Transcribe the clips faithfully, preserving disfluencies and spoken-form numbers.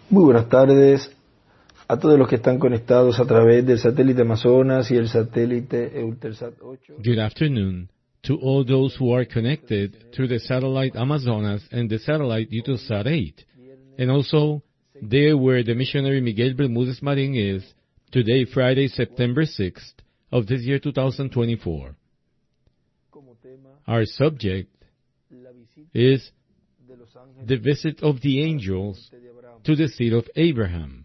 Muy buenas tardes a todos los que están conectados a través del satélite Amazonas y el satélite Eutelsat ocho. Good afternoon to all those who are connected through the satellite Amazonas and the satellite Eutelsat eight, and also there where the missionary Miguel Bermúdez Marín is, today Friday, September sixth of this year two thousand twenty-four. Our subject is the visit of the angels to the seed of Abraham.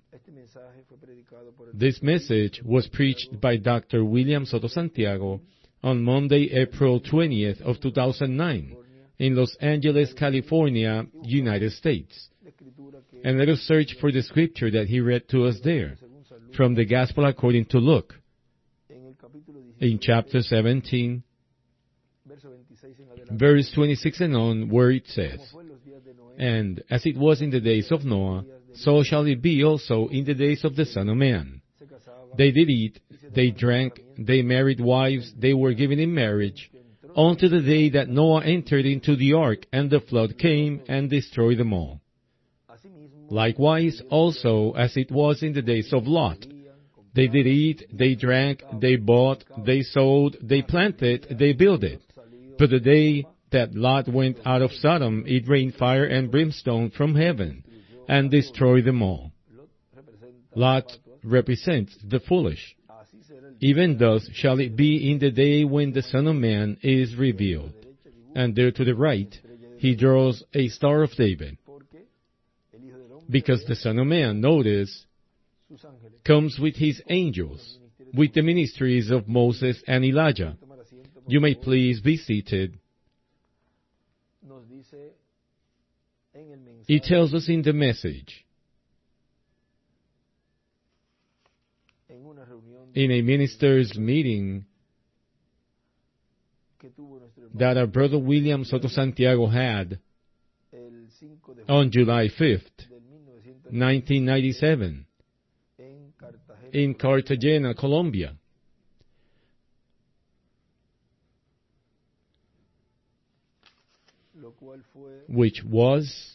This message was preached by Doctor William Soto Santiago on Monday, April twentieth of two thousand nine in Los Angeles, California, United States. And let us search for the scripture that he read to us there, from the Gospel according to Luke, in chapter seventeen, verse twenty-six and on, where it says, "And as it was in the days of Noah, so shall it be also in the days of the Son of Man. They did eat, they drank, they married wives, they were given in marriage, unto the day that Noah entered into the ark, and the flood came and destroyed them all. Likewise also as it was in the days of Lot. They did eat, they drank, they bought, they sold, they planted, they builded. But the day that Lot went out of Sodom, it rained fire and brimstone from heaven, and destroyed them all." Lot represents the foolish. Even thus shall it be in the day when the Son of Man is revealed. And there to the right, he draws a Star of David. Because the Son of Man, notice, comes with his angels, with the ministries of Moses and Elijah. You may please be seated. It tells us in the message, in a minister's meeting that our brother William Soto Santiago had on July fifth, nineteen ninety-seven, in Cartagena, Colombia. Which was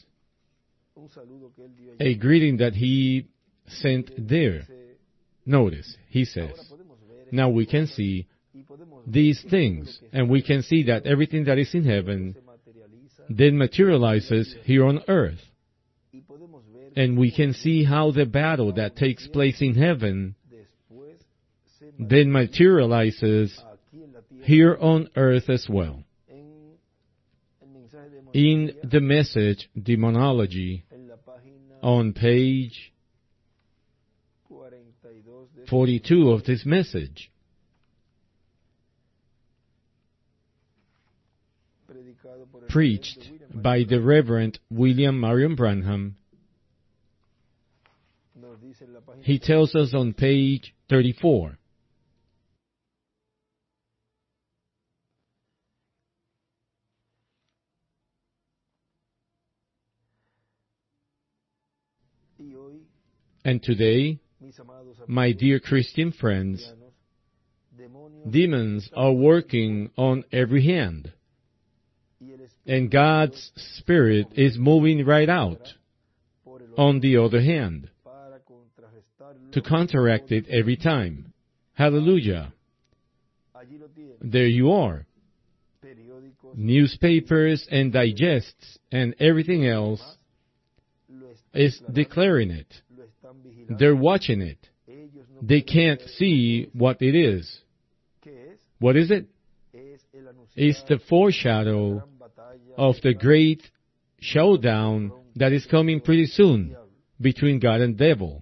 a greeting that he sent there. Notice, he says, now we can see these things, and we can see that everything that is in heaven then materializes here on earth. And we can see how the battle that takes place in heaven then materializes here on earth as well. In the message, Demonology, on page forty-two of this message, preached by the Reverend William Marion Branham, he tells us on page thirty-four, "And today, my dear Christian friends, demons are working on every hand, and God's Spirit is moving right out on the other hand to counteract it every time." Hallelujah. There you are. Newspapers and digests and everything else is declaring it. They're watching it. They can't see what it is. What is it? It's the foreshadow of the great showdown that is coming pretty soon between God and devil.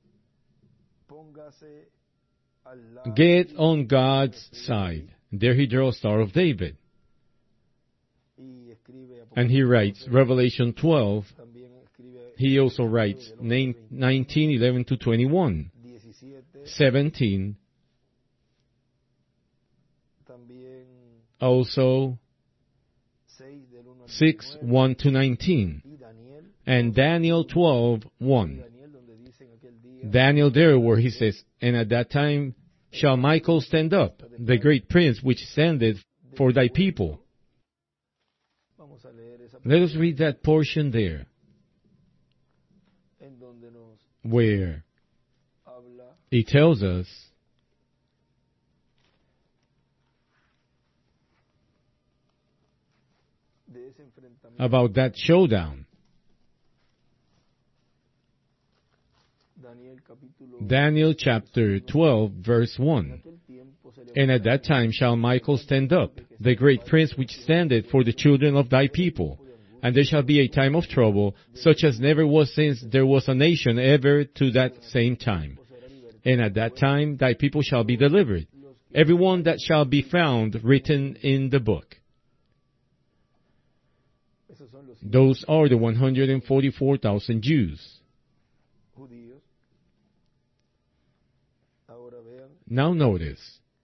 Get on God's side. There he draws Star of David. And he writes Revelation twelve. He also writes nineteen, eleven to twenty-one, seventeen, also six, one to nineteen, and Daniel twelve, one. Daniel there where he says, "And at that time shall Michael stand up, the great prince which standeth for thy people." Let us read that portion there. where it tells us about that showdown. Daniel chapter twelve, verse one. And at that time shall Michael stand up, the great prince which standeth for the children of thy people. And there shall be a time of trouble, such as never was since there was a nation ever to that same time. And at that time thy people shall be delivered, every one that shall be found written in the book. Those are the one hundred forty-four thousand Jews. Now notice,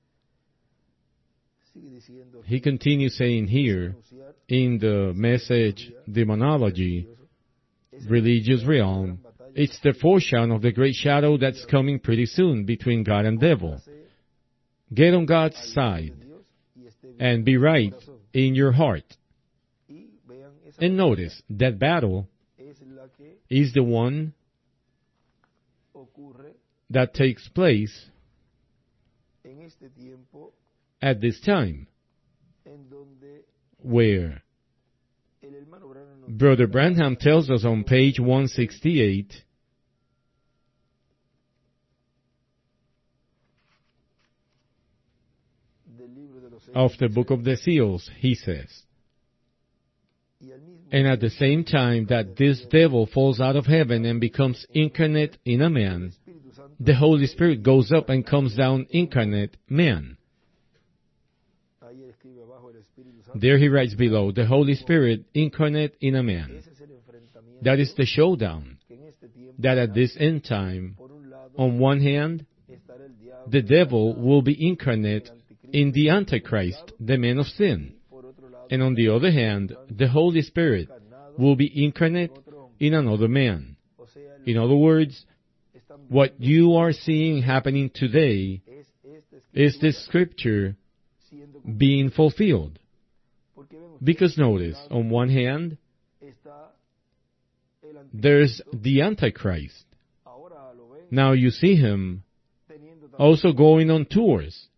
he continues saying here, in the message, demonology, religious realm, it's the foreshadow of the great shadow that's coming pretty soon between God and devil. Get on God's side and be right in your heart. And notice, that battle is the one that takes place at this time, where Brother Branham tells us on page one sixty-eight, of the Book of the Seals, he says, and at the same time that this devil falls out of heaven and becomes incarnate in a man, the Holy Spirit goes up and comes down incarnate man. There he writes below, the Holy Spirit incarnate in a man. That is the showdown. That at this end time, on one hand, the devil will be incarnate in the Antichrist, the man of sin. And on the other hand, the Holy Spirit will be incarnate in another man. In other words, what you are seeing happening today is the scripture being fulfilled. Because notice, on one hand, there's the Antichrist. Now you see him also going on tours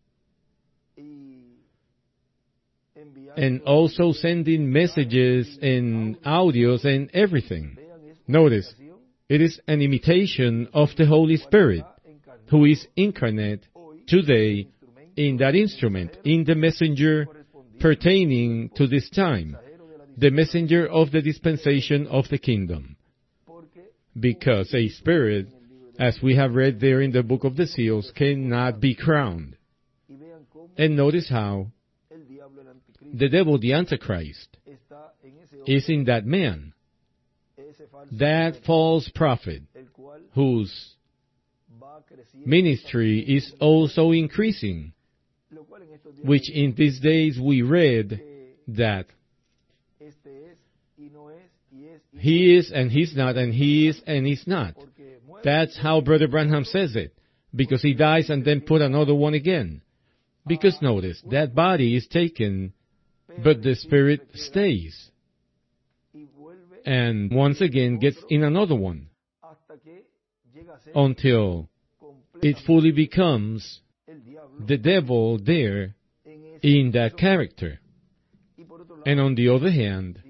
and also sending messages and audios and everything. Notice, it is an imitation of the Holy Spirit, who is incarnate today in that instrument, in the messenger pertaining to this time, the messenger of the dispensation of the kingdom. Because a spirit, as we have read there in the Book of the Seals, cannot be crowned. And notice how the devil, the Antichrist, is in that man, that false prophet, whose ministry is also increasing, which in these days we read that he is and he's not, and he is and he's not. That's how Brother Branham says it, because he dies and then put another one again. Because notice, that body is taken, but the spirit stays, and once again gets in another one, until it fully becomes the devil there in that character. And on the other hand,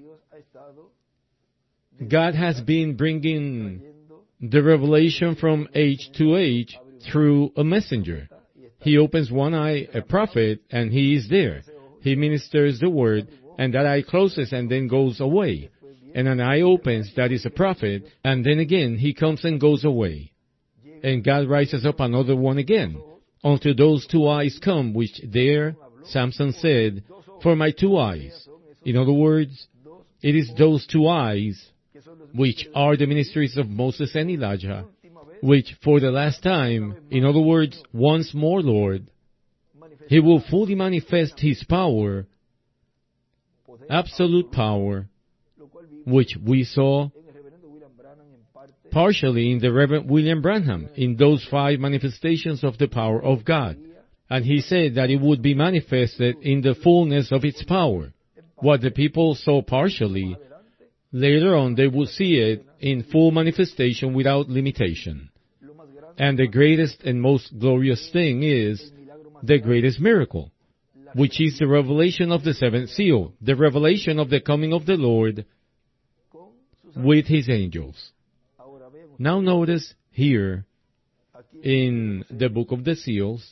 God has been bringing the revelation from age to age through a messenger. He opens one eye, a prophet, and he is there. He ministers the word, and that eye closes and then goes away. And an eye opens, that is a prophet, and then again he comes and goes away. And God rises up another one again, until those two eyes come, which there Samson said, for my two eyes. In other words, it is those two eyes, which are the ministries of Moses and Elijah, which for the last time, in other words, once more, Lord, He will fully manifest His power, absolute power, which we saw partially in the Reverend William Branham, in those five manifestations of the power of God. And he said that it would be manifested in the fullness of its power. What the people saw partially, Later on, they will see it in full manifestation without limitation. And the greatest and most glorious thing is the greatest miracle, which is the revelation of the seventh seal, the revelation of the coming of the Lord with His angels. Now notice here in the book of the seals,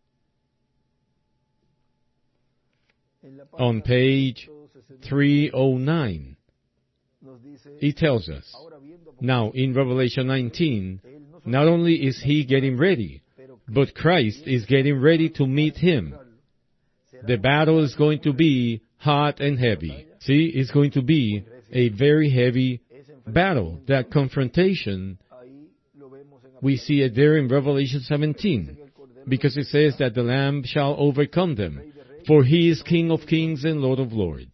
on page three oh nine, it tells us, now in Revelation nineteen, not only is He getting ready, but Christ is getting ready to meet Him. The battle is going to be hot and heavy. See, it's going to be a very heavy battle. That confrontation, we see it there in Revelation seventeen, because it says that the Lamb shall overcome them, for He is King of kings and Lord of lords.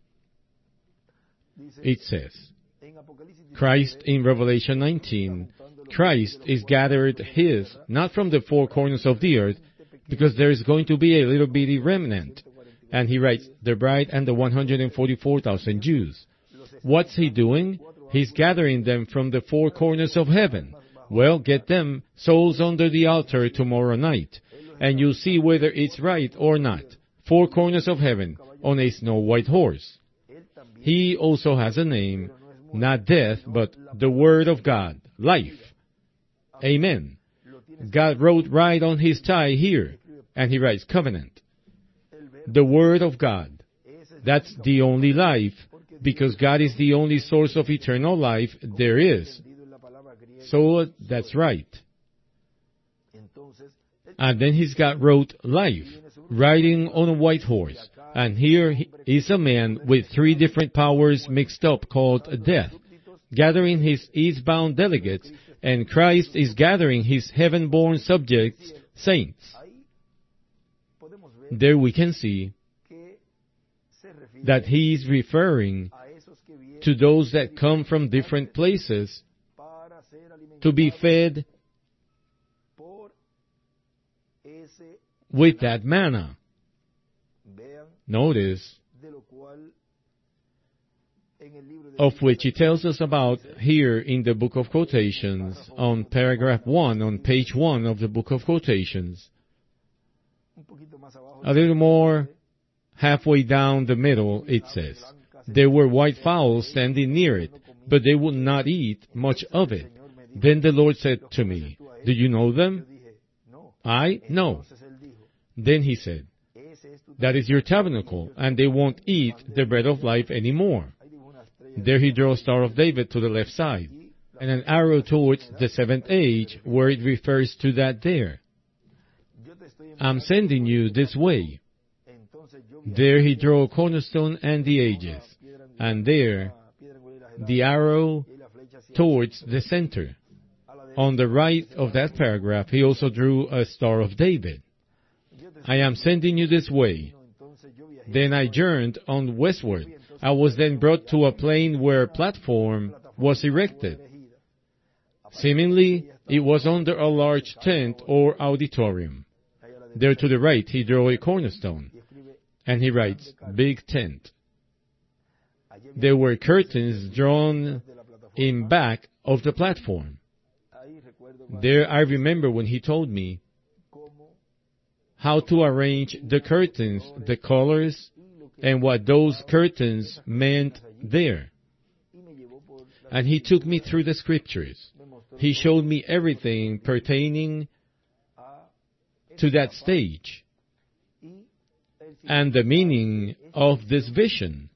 It says, Christ in Revelation nineteen, Christ is gathered His, not from the four corners of the earth, because there is going to be a little bitty remnant. And He writes, the bride and the one hundred forty-four thousand Jews. What's He doing? He's gathering them from the four corners of heaven. Well, get them souls under the altar tomorrow night, and you'll see whether it's right or not. Four corners of heaven on a snow white horse. He also has a name, not death, but the Word of God, life. Amen. God wrote right on His tie here, and He writes covenant. The Word of God. That's the only life, because God is the only source of eternal life there is. So that's right. And then He's got wrote life, riding on a white horse. And here is a man with three different powers mixed up called death, gathering his eastbound delegates, and Christ is gathering His heaven-born subjects, saints. There we can see that He is referring to those that come from different places to be fed with that manna. Notice, of which He tells us about here in the Book of Quotations, on paragraph one, on page one of the Book of Quotations. A little more, halfway down the middle, it says, there were white fowls standing near it, but they would not eat much of it. Then the Lord said to me, do you know them? I? No. Then He said, that is your tabernacle, and they won't eat the bread of life anymore. There He drew a Star of David to the left side, and an arrow towards the seventh age, where it refers to that there. I'm sending you this way. There He drew a cornerstone and the ages, and there the arrow towards the center. On the right of that paragraph, He also drew a Star of David. I am sending you this way. Then I journeyed on westward. I was then brought to a plain where a platform was erected. Seemingly, it was under a large tent or auditorium. There to the right, He drew a cornerstone. And He writes, big tent. There were curtains drawn in back of the platform. There I remember when He told me how to arrange the curtains, the colors, and what those curtains meant there. And He took me through the scriptures. He showed me everything pertaining to that stage and the meaning of this vision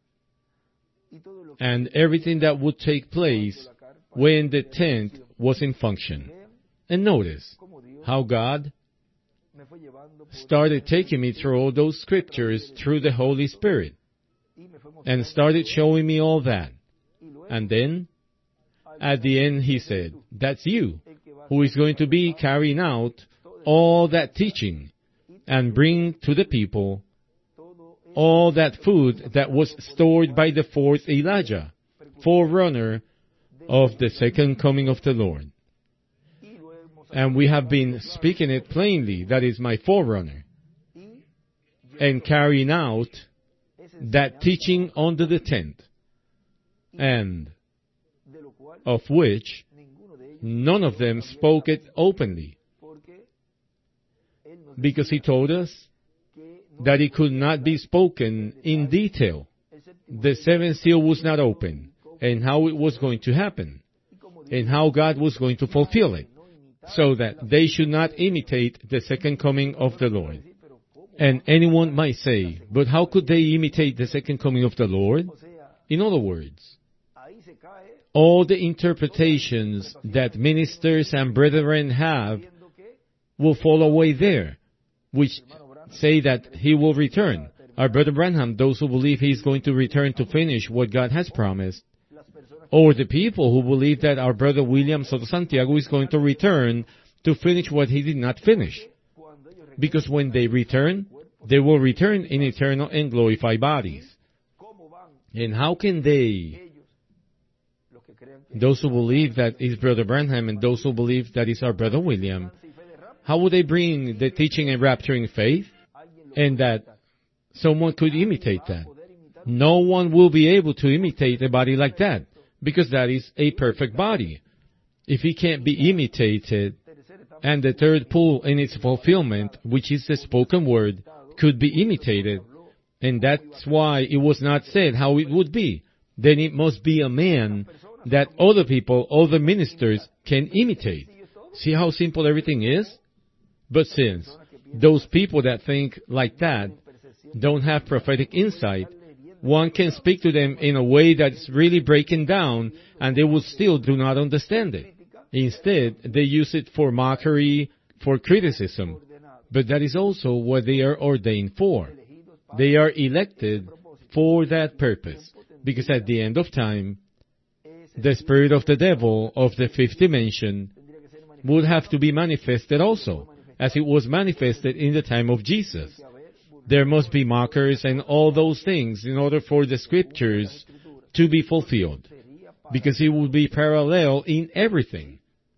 and everything that would take place when the tent was in function. And notice how God started taking me through all those scriptures through the Holy Spirit and started showing me all that. And then, at the end, He said, that's you who is going to be carrying out all that teaching and bring to the people all that food that was stored by the fourth Elijah, forerunner of the second coming of the Lord. And we have been speaking it plainly, that is my forerunner, and carrying out that teaching under the tent. and of which none of them spoke it openly, because he told us that it could not be spoken in detail. The seventh seal was not open, and how it was going to happen, and how God was going to fulfill it, so that they should not imitate the second coming of the Lord. And anyone might say, but how could they imitate the second coming of the Lord? In other words, all the interpretations that ministers and brethren have will fall away there, which say that he will return. Our brother Branham, those who believe he is going to return to finish what God has promised, or the people who believe that our brother William Soto Santiago is going to return to finish what he did not finish. Because when they return, they will return in eternal and glorified bodies. And how can they, those who believe that is brother Branham and those who believe that is our brother William, how would they bring the teaching and rapturing faith, and that someone could imitate that? No one will be able to imitate a body like that, because that is a perfect body. If it can't be imitated, and the third pull in its fulfillment, which is the spoken word, could be imitated, and that's why it was not said how it would be, then it must be a man that other people, other ministers can imitate. See how simple everything is? But since those people that think like that don't have prophetic insight, one can speak to them in a way that's really breaking down, and they will still do not understand it. Instead, they use it for mockery, for criticism. But that is also what they are ordained for. They are elected for that purpose, because at the end of time, the spirit of the devil of the fifth dimension would have to be manifested also, as it was manifested in the time of Jesus. There must be mockers and all those things in order for the scriptures to be fulfilled, because it would be parallel in everything.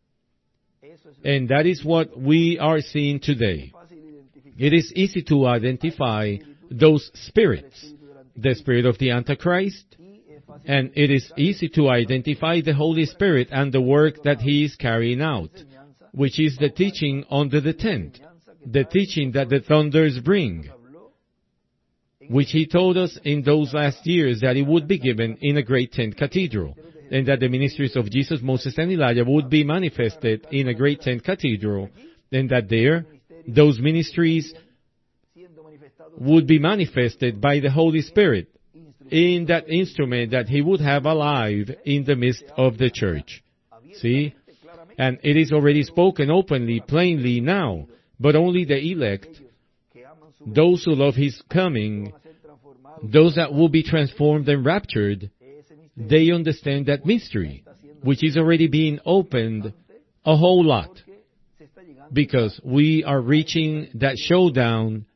And that is what we are seeing today. It is easy to identify those spirits, the spirit of the Antichrist, and it is easy to identify the Holy Spirit and the work that He is carrying out, which is the teaching under the tent, the teaching that the thunders bring, which He told us in those last years that it would be given in a great tent cathedral, and that the ministries of Jesus, Moses, and Elijah would be manifested in a great tent cathedral, and that there, those ministries would be manifested by the Holy Spirit in that instrument that He would have alive in the midst of the church. See? And it is already spoken openly, plainly now, but only the elect, those who love His coming, those that will be transformed and raptured, they understand that mystery, which is already being opened a whole lot, because we are reaching that showdown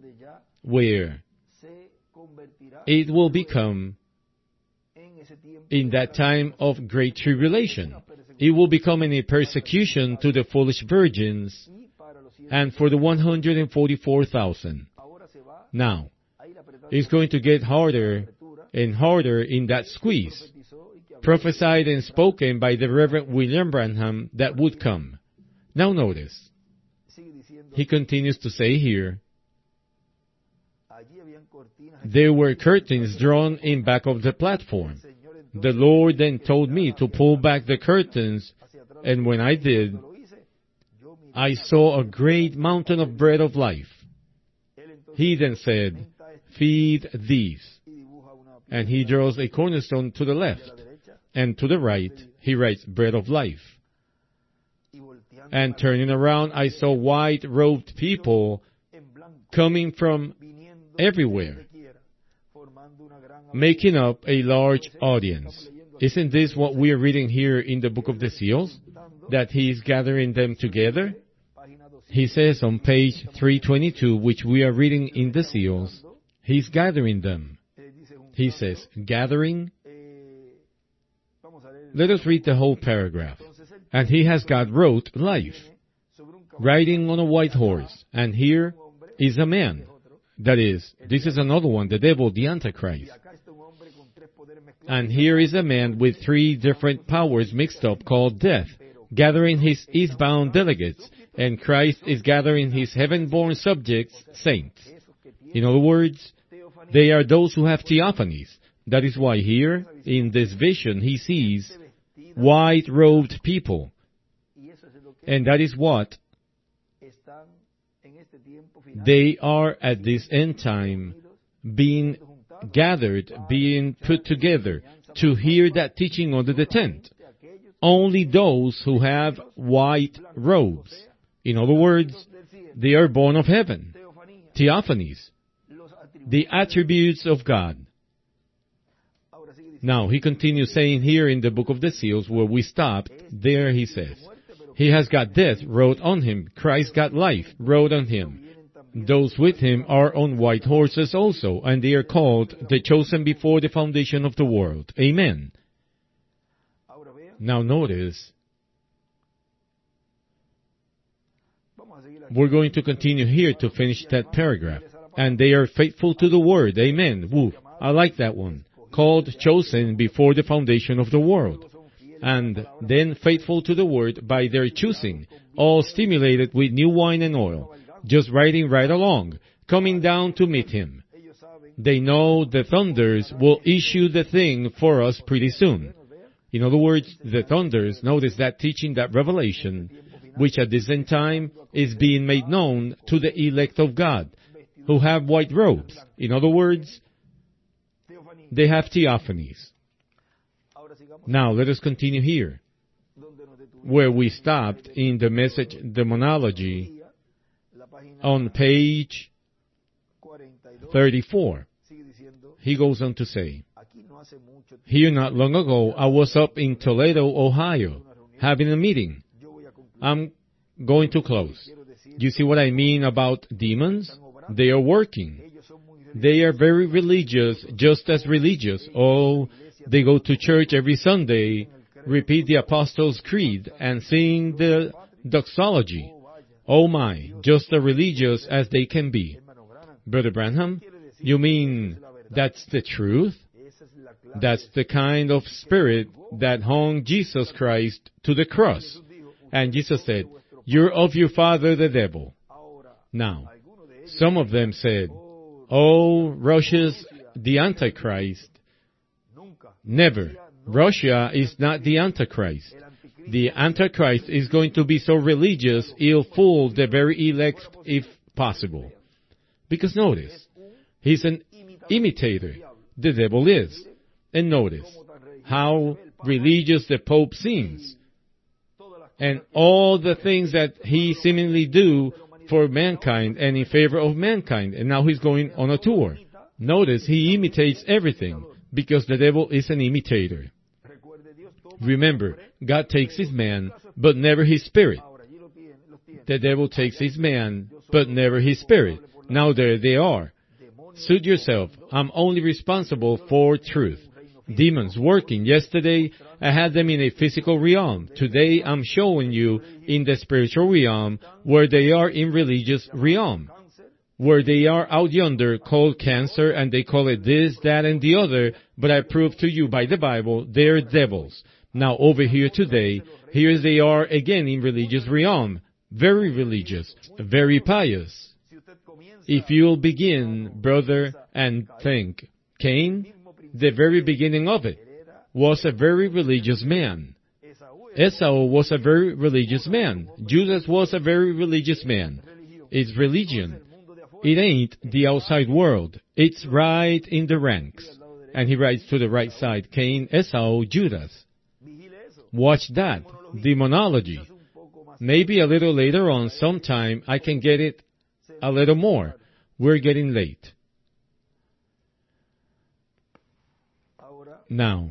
where it will become, in that time of great tribulation, it will become a persecution to the foolish virgins and for the one hundred forty-four thousand. Now, it's going to get harder and harder in that squeeze, prophesied and spoken by the Reverend William Branham that would come. Now notice, he continues to say here, there were curtains drawn in back of the platform. The Lord then told me to pull back the curtains, and when I did, I saw a great mountain of bread of life. He then said, feed these. And he draws a cornerstone to the left, and to the right, he writes bread of life. And turning around, I saw white-robed people coming from everywhere, making up a large audience. Isn't this what we are reading here in the book of the seals? That he is gathering them together? He says on page three twenty-two, which we are reading in the seals, he's gathering them. He says, gathering. Let us read the whole paragraph. And he has God wrote life, riding on a white horse. And here is a man. That is, this is another one, the devil, the Antichrist. And here is a man with three different powers mixed up called death, gathering his eastbound delegates, and Christ is gathering his heaven-born subjects, saints. In other words, they are those who have theophanies. That is why here, in this vision, he sees white-robed people. And that is what they are at this end time, being gathered, being put together to hear that teaching under the tent. Only those who have white robes. In other words, they are born of heaven. Theophanies. The attributes of God. Now, he continues saying here in the book of the seals, where we stopped, there he says, he has got death wrote on him. Christ got life wrote on him. Those with him are on white horses also, and they are called the chosen before the foundation of the world. Amen. Now notice, we're going to continue here to finish that paragraph. And they are faithful to the word. Amen. Woo. I like that one. Called chosen before the foundation of the world. And then faithful to the word by their choosing, all stimulated with new wine and oil, just riding right along, coming down to meet him. They know the thunders will issue the thing for us pretty soon. In other words, the thunders, notice that teaching, that revelation, which at this end time is being made known to the elect of God, who have white robes. In other words, they have theophanies. Now, let us continue here, where we stopped in the message demonology on page thirty-four. He goes on to say, here not long ago, I was up in Toledo, Ohio, having a meeting. I'm going to close. You see what I mean about demons? They are working. They are very religious, just as religious. Oh, they go to church every Sunday, repeat the Apostles' Creed, and sing the doxology. Oh my, just as religious as they can be. Brother Branham, you mean that's the truth? That's the kind of spirit that hung Jesus Christ to the cross. And Jesus said, you're of your father the devil. Now, some of them said, oh, Russia's the Antichrist. Never. Russia is not the Antichrist. The Antichrist is going to be so religious, he'll fool the very elect if possible. Because notice, he's an imitator. The devil is. And notice how religious the Pope seems. And all the things that he seemingly do for mankind and in favor of mankind. And now he's going on a tour. Notice he imitates everything because the devil is an imitator. Remember, God takes his man, but never his spirit. The devil takes his man, but never his spirit. Now there they are. Suit yourself. I'm only responsible for truth. Demons working. Yesterday, I had them in a physical realm. Today, I'm showing you in the spiritual realm where they are in religious realm. Where they are out yonder called cancer, and they call it this, that, and the other, but I prove to you by the Bible, they're devils. Now over here today, here they are again in religious realm. Very religious, very pious. If you'll begin, brother, and think, Cain, the very beginning of it, was a very religious man. Esau was a very religious man. Judas was a very religious man. It's religion. It ain't the outside world. It's right in the ranks. And he writes to the right side, Cain, Esau, Judas. Watch that. Demonology. Maybe a little later on, sometime, I can get it a little more. We're getting late. Now,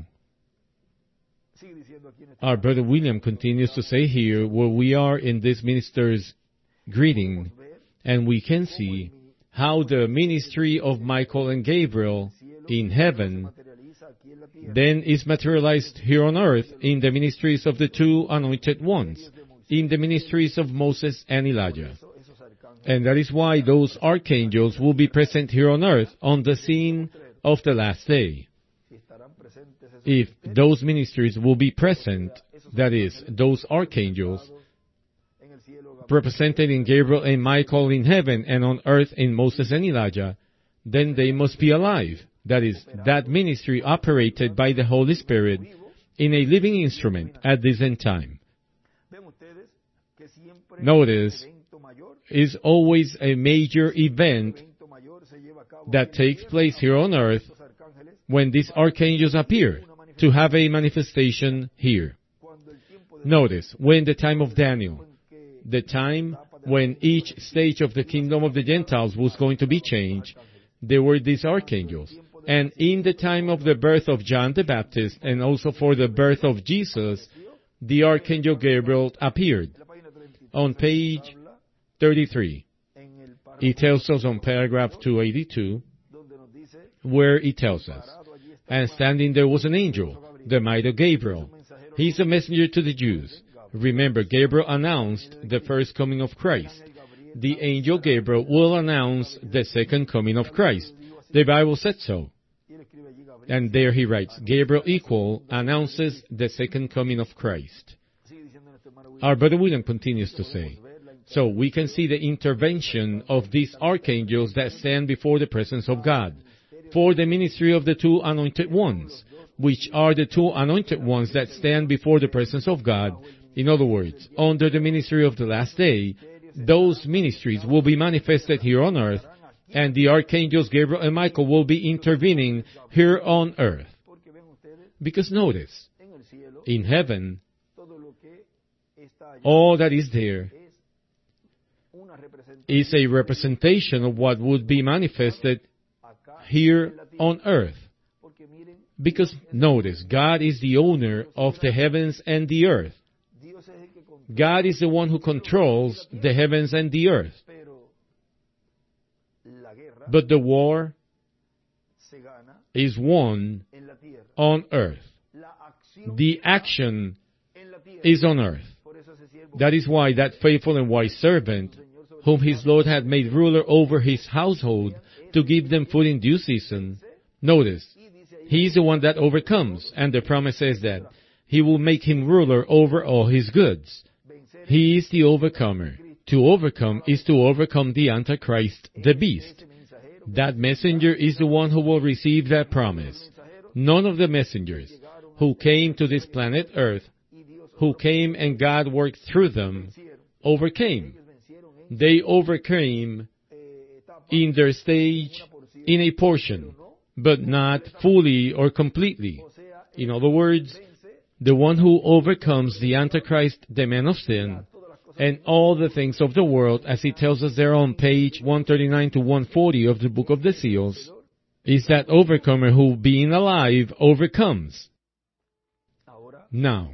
our brother William continues to say here where we are in this minister's greeting, and we can see how the ministry of Michael and Gabriel in heaven then is materialized here on earth in the ministries of the two anointed ones, in the ministries of Moses and Elijah. And that is why those archangels will be present here on earth on the scene of the last day. if those ministries will be present, that is, those archangels, represented in Gabriel and Michael in heaven and on earth in Moses and Elijah, then they must be alive. That is, that ministry operated by the Holy Spirit in a living instrument at this end time. Notice, is always a major event that takes place here on earth when these archangels appear to have a manifestation here. Notice, when the time of Daniel, the time when each stage of the kingdom of the Gentiles was going to be changed, there were these archangels. And in the time of the birth of John the Baptist, and also for the birth of Jesus, the archangel Gabriel appeared. On page thirty-three, it tells us on paragraph two eighty-two, where it tells us, and standing there was an angel, the mighty Gabriel. He's a messenger to the Jews. Remember, Gabriel announced the first coming of Christ. The angel Gabriel will announce the second coming of Christ. The Bible said so. And there he writes, Gabriel equal announces the second coming of Christ. Our brother William continues to say, so we can see the intervention of these archangels that stand before the presence of God for the ministry of the two anointed ones, which are the two anointed ones that stand before the presence of God. In other words, under the ministry of the last day, those ministries will be manifested here on earth, and the archangels Gabriel and Michael will be intervening here on earth. Because notice, in heaven, all that is there is a representation of what would be manifested here on earth. Because notice, God is the owner of the heavens and the earth. God is the one who controls the heavens and the earth. But the war is won on earth. The action is on earth. That is why that faithful and wise servant, whom his Lord had made ruler over his household to give them food in due season, notice, he is the one that overcomes, and the promise says that he will make him ruler over all his goods. He is the overcomer. To overcome is to overcome the Antichrist, the beast. That messenger is the one who will receive that promise. None of the messengers who came to this planet Earth, who came and God worked through them, overcame. They overcame in their stage, in a portion, but not fully or completely. In other words, the one who overcomes the Antichrist, the man of sin, and all the things of the world, as he tells us there on page one thirty-nine to one forty of the Book of the Seals, is that overcomer who, being alive, overcomes. Now,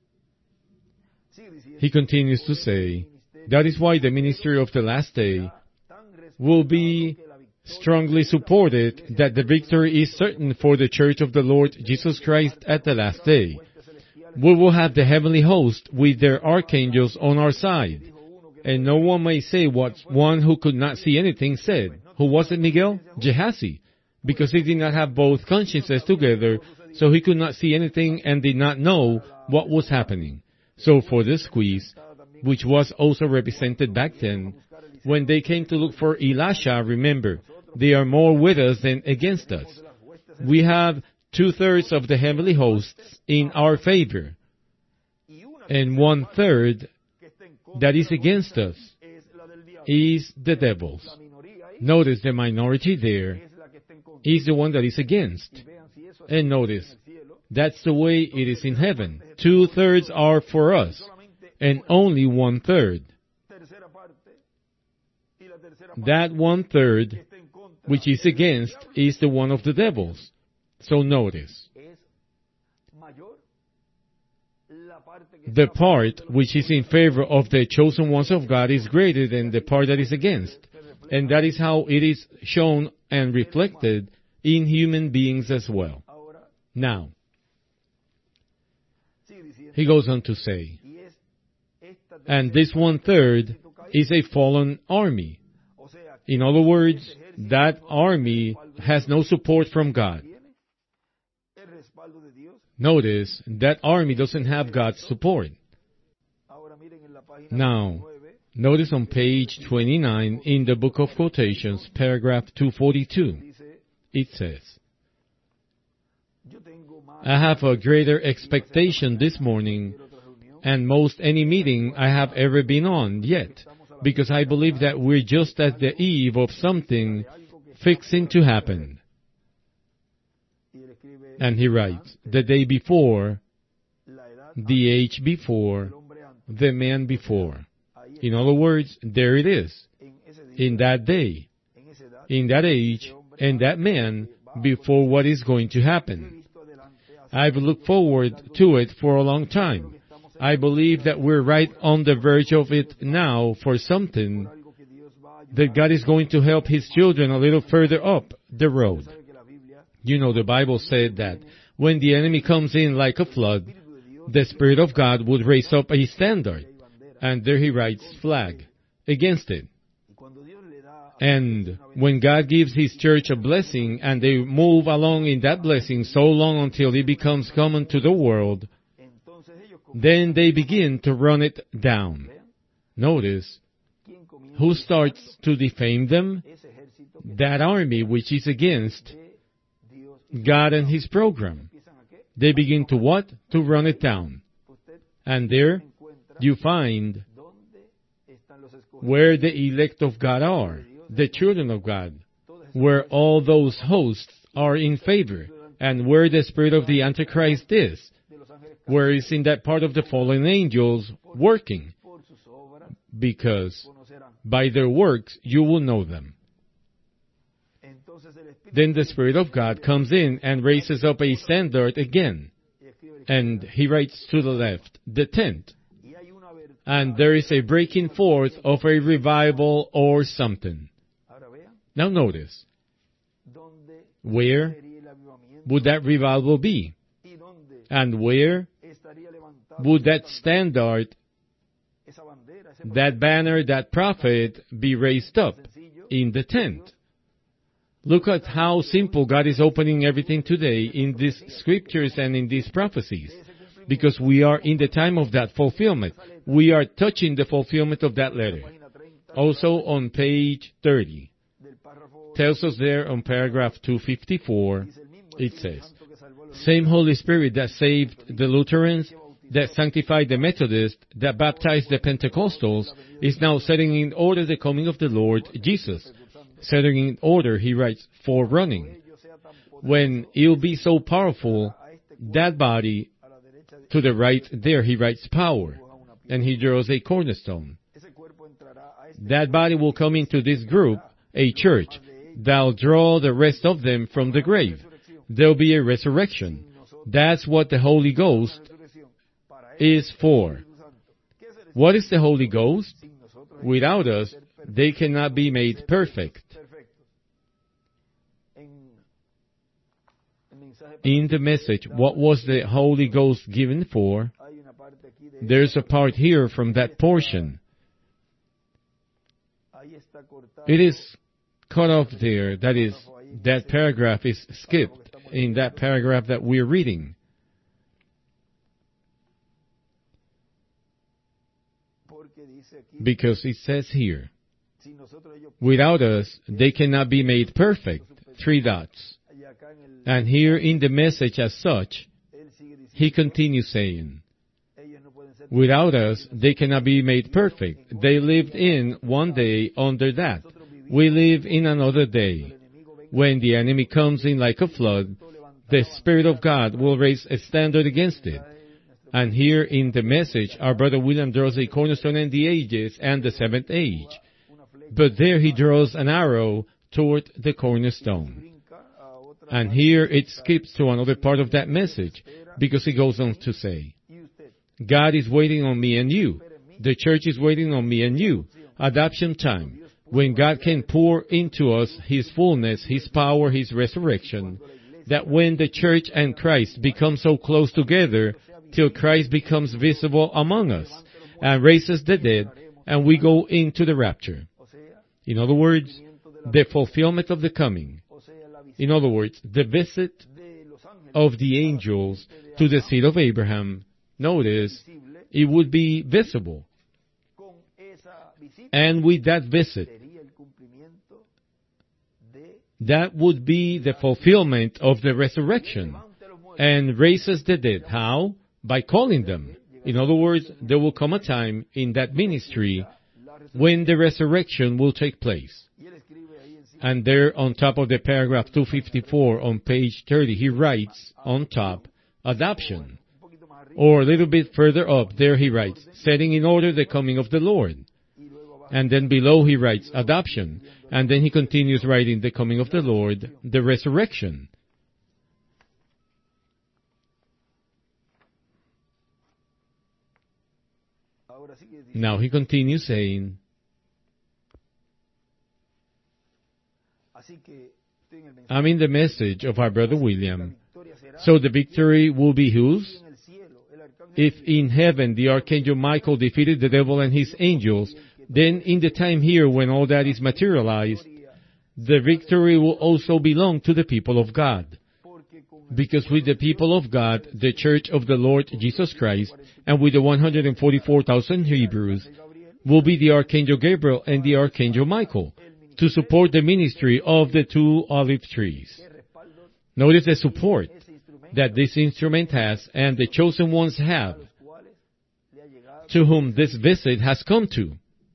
he continues to say, that is why the ministry of the last day will be strongly supported, that the victory is certain for the church of the Lord Jesus Christ at the last day. We will have the heavenly host with their archangels on our side. And no one may say what one who could not see anything said. Who was it, Miguel? Gehazi. Because he did not have both consciences together, so he could not see anything and did not know what was happening. So for the squeeze, which was also represented back then, when they came to look for Elisha, remember, they are more with us than against us. We have two-thirds of the heavenly hosts in our favor, and one-third that is against us is the devil's. Notice the minority there is the one that is against. And notice, that's the way it is in heaven. Two-thirds are for us, and only one-third. That one-third, which is against, is the one of the devils. So notice, the part which is in favor of the chosen ones of God is greater than the part that is against. And that is how it is shown and reflected in human beings as well. Now, he goes on to say, and this one-third is a fallen army. In other words, that army has no support from God. Notice that army doesn't have God's support. Now, notice on page twenty-nine in the Book of Quotations, paragraph two forty-two, it says, I have a greater expectation this morning and most any meeting I have ever been on yet, because I believe that we're just at the eve of something fixing to happen. And he writes, the day before, the age before, the man before. In other words, there it is. In that day, in that age, and that man before what is going to happen. I've looked forward to it for a long time. I believe that we're right on the verge of it now for something that God is going to help His children a little further up the road. You know, the Bible said that when the enemy comes in like a flood, the Spirit of God would raise up a standard, and there he writes flag against it. And when God gives His church a blessing and they move along in that blessing so long until it becomes common to the world, then they begin to run it down. Notice, who starts to defame them? That army which is against God and His program. They begin to what? To run it down. And there you find where the elect of God are, the children of God, where all those hosts are in favor, and where the spirit of the Antichrist is, where is in that part of the fallen angels working, because by their works you will know them. Then the Spirit of God comes in and raises up a standard again, and he writes to the left, the tent. And there is a breaking forth of a revival or something. Now notice, where would that revival be? And where would that standard, that banner, that prophet be raised up? In the tent. Look at how simple God is opening everything today in these scriptures and in these prophecies. Because we are in the time of that fulfillment. We are touching the fulfillment of that letter. Also on page thirty, tells us there on paragraph two fifty-four, it says, same Holy Spirit that saved the Lutherans, that sanctified the Methodists, that baptized the Pentecostals, is now setting in order the coming of the Lord Jesus. Setting in order, he writes, forerunning. When it'll be so powerful, that body, to the right there, he writes power, and he draws a cornerstone. That body will come into this group, a church, that'll draw the rest of them from the grave. There'll be a resurrection. That's what the Holy Ghost is for. What is the Holy Ghost? Without us, they cannot be made perfect. In the message, what was the Holy Ghost given for? There's a part here from that portion. It is cut off there. That is, that paragraph is skipped in that paragraph that we're reading. Because it says here, without us, they cannot be made perfect. Three dots. And here in the message as such, he continues saying, without us, they cannot be made perfect. They lived in one day under that. We live in another day. When the enemy comes in like a flood, the Spirit of God will raise a standard against it. And here in the message, our brother William draws a cornerstone and the ages and the seventh age. But there he draws an arrow toward the cornerstone. And here it skips to another part of that message, because he goes on to say, God is waiting on me and you. The church is waiting on me and you. Adoption time, when God can pour into us His fullness, His power, His resurrection, that when the church and Christ become so close together, till Christ becomes visible among us, and raises the dead, and we go into the rapture. In other words, the fulfillment of the coming. In other words, the visit of the angels to the seed of Abraham, notice, it would be visible. And with that visit, that would be the fulfillment of the resurrection and raises the dead. How? By calling them. In other words, there will come a time in that ministry when the resurrection will take place. And there on top of the paragraph two fifty-four on page thirty, he writes on top, adoption. Or a little bit further up, there he writes, setting in order the coming of the Lord. And then below he writes, adoption. And then he continues writing the coming of the Lord, the resurrection. Now he continues saying, I'm in the message of our brother William. So the victory will be whose? If in heaven the archangel Michael defeated the devil and his angels, then in the time here when all that is materialized, the victory will also belong to the people of God. Because with the people of God, the church of the Lord Jesus Christ, and with the one hundred forty-four thousand Hebrews, will be the archangel Gabriel and the archangel Michael, to support the ministry of the two olive trees. Notice the support that this instrument has and the chosen ones have, to whom this visit has come to,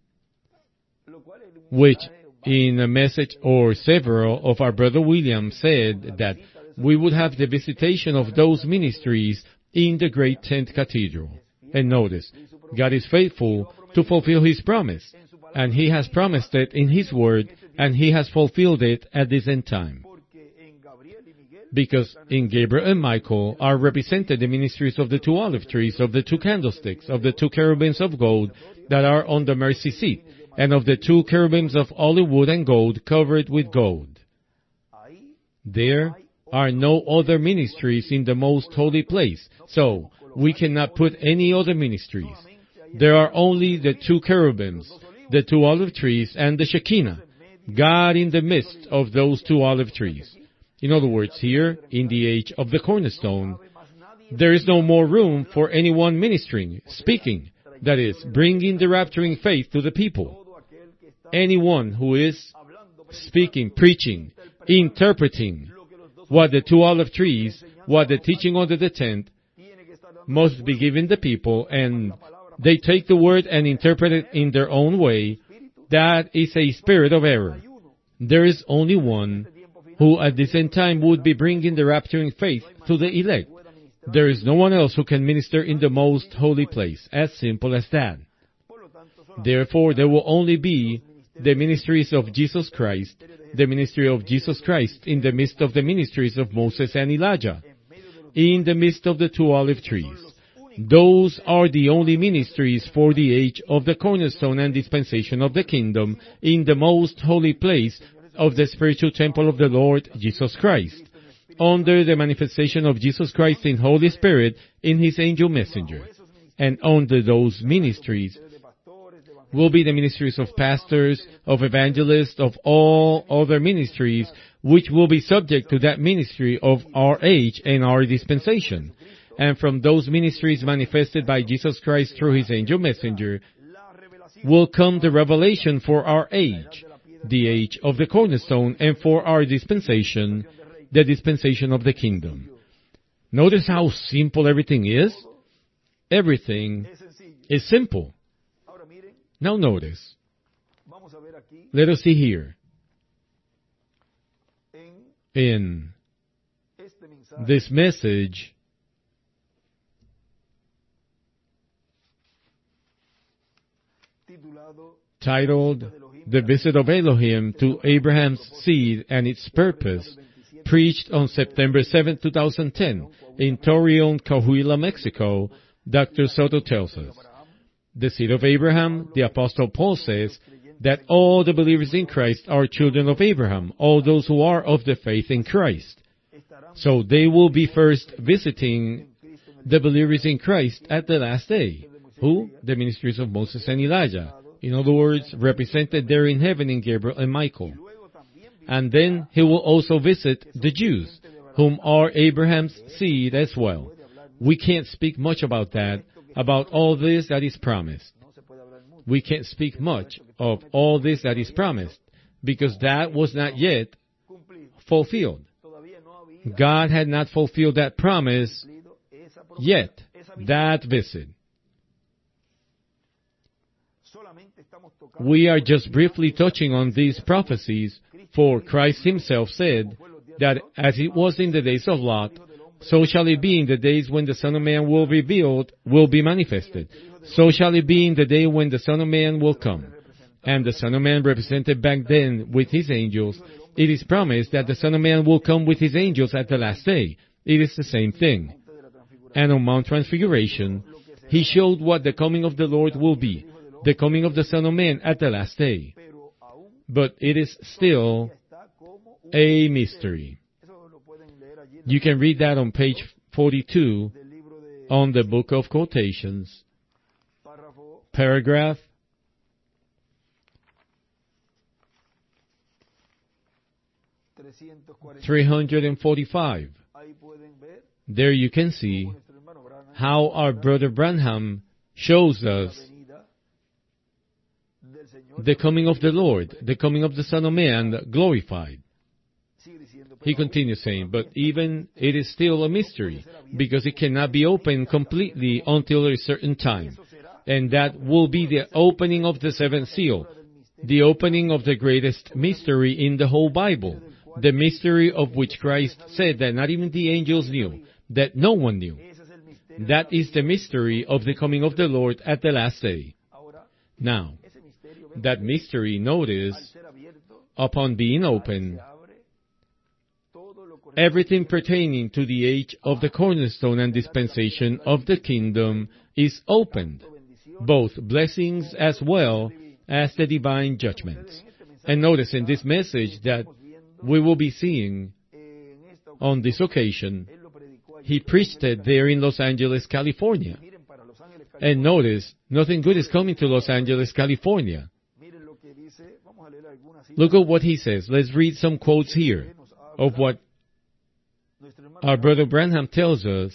which in a message or several of our brother William said that we would have the visitation of those ministries in the great tent cathedral. And notice, God is faithful to fulfill His promise, and He has promised it in His word, and He has fulfilled it at this end time. Because in Gabriel and Michael are represented the ministries of the two olive trees, of the two candlesticks, of the two cherubims of gold that are on the mercy seat, and of the two cherubims of olive wood and gold covered with gold. There are no other ministries in the most holy place, so we cannot put any other ministries. There are only the two cherubims, the two olive trees, and the Shekinah, God in the midst of those two olive trees. In other words, here, in the age of the cornerstone, there is no more room for anyone ministering, speaking, that is, bringing the rapturing faith to the people. Anyone who is speaking, preaching, interpreting what the two olive trees, what the teaching under the tent, must be given the people, and they take the word and interpret it in their own way. That is a spirit of error. There is only one who at the same time would be bringing the rapturing faith to the elect. There is no one else who can minister in the most holy place. As simple as that. Therefore, there will only be the ministries of Jesus Christ, the ministry of Jesus Christ in the midst of the ministries of Moses and Elijah, in the midst of the two olive trees. Those are the only ministries for the age of the cornerstone and dispensation of the kingdom in the most holy place of the spiritual temple of the Lord Jesus Christ, under the manifestation of Jesus Christ in Holy Spirit in His angel messenger. And under those ministries will be the ministries of pastors, of evangelists, of all other ministries, which will be subject to that ministry of our age and our dispensation. And from those ministries manifested by Jesus Christ through His angel messenger will come the revelation for our age, the age of the cornerstone, and for our dispensation, the dispensation of the kingdom. Notice how simple everything is? Everything is simple. Now notice. Let us see here. In this message, titled, The Visit of Elohim to Abraham's Seed and Its Purpose, preached on September seventh, two thousand ten, in Torreon, Coahuila, Mexico, Doctor Soto tells us, the seed of Abraham, the Apostle Paul says, that all the believers in Christ are children of Abraham, all those who are of the faith in Christ. So they will be first visiting the believers in Christ at the last day. Who? The ministries of Moses and Elijah. In other words, represented there in heaven in Gabriel and Michael. And then He will also visit the Jews, whom are Abraham's seed as well. We can't speak much about that, about all this that is promised. We can't speak much of all this that is promised, because that was not yet fulfilled. God had not fulfilled that promise yet, that visit. We are just briefly touching on these prophecies, for Christ himself said that as it was in the days of Lot, so shall it be in the days when the Son of Man will be revealed, will be manifested. So shall it be in the day when the Son of Man will come. And the Son of Man represented back then with his angels. It is promised that the Son of Man will come with his angels at the last day. It is the same thing. And on Mount Transfiguration, he showed what the coming of the Lord will be, the coming of the Son of Man at the last day. But it is still a mystery. You can read that on page forty-two on the Book of Quotations, paragraph three hundred forty-five. There you can see how our brother Branham shows us the coming of the Lord, the coming of the Son of Man glorified. He continues saying, but even it is still a mystery, because it cannot be opened completely until a certain time. And that will be the opening of the seventh seal, the opening of the greatest mystery in the whole Bible, the mystery of which Christ said that not even the angels knew, that no one knew. That is the mystery of the coming of the Lord at the last day. Now, that mystery, notice, upon being opened, everything pertaining to the age of the cornerstone and dispensation of the kingdom is opened, both blessings as well as the divine judgments. And notice in this message that we will be seeing on this occasion, he preached it there in Los Angeles, California. And notice, nothing good is coming to Los Angeles, California. Look at what he says. Let's read some quotes here of what our brother Branham tells us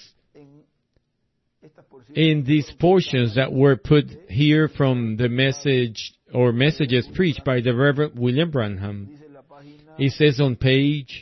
in these portions that were put here from the message or messages preached by the Reverend William Branham. He says on page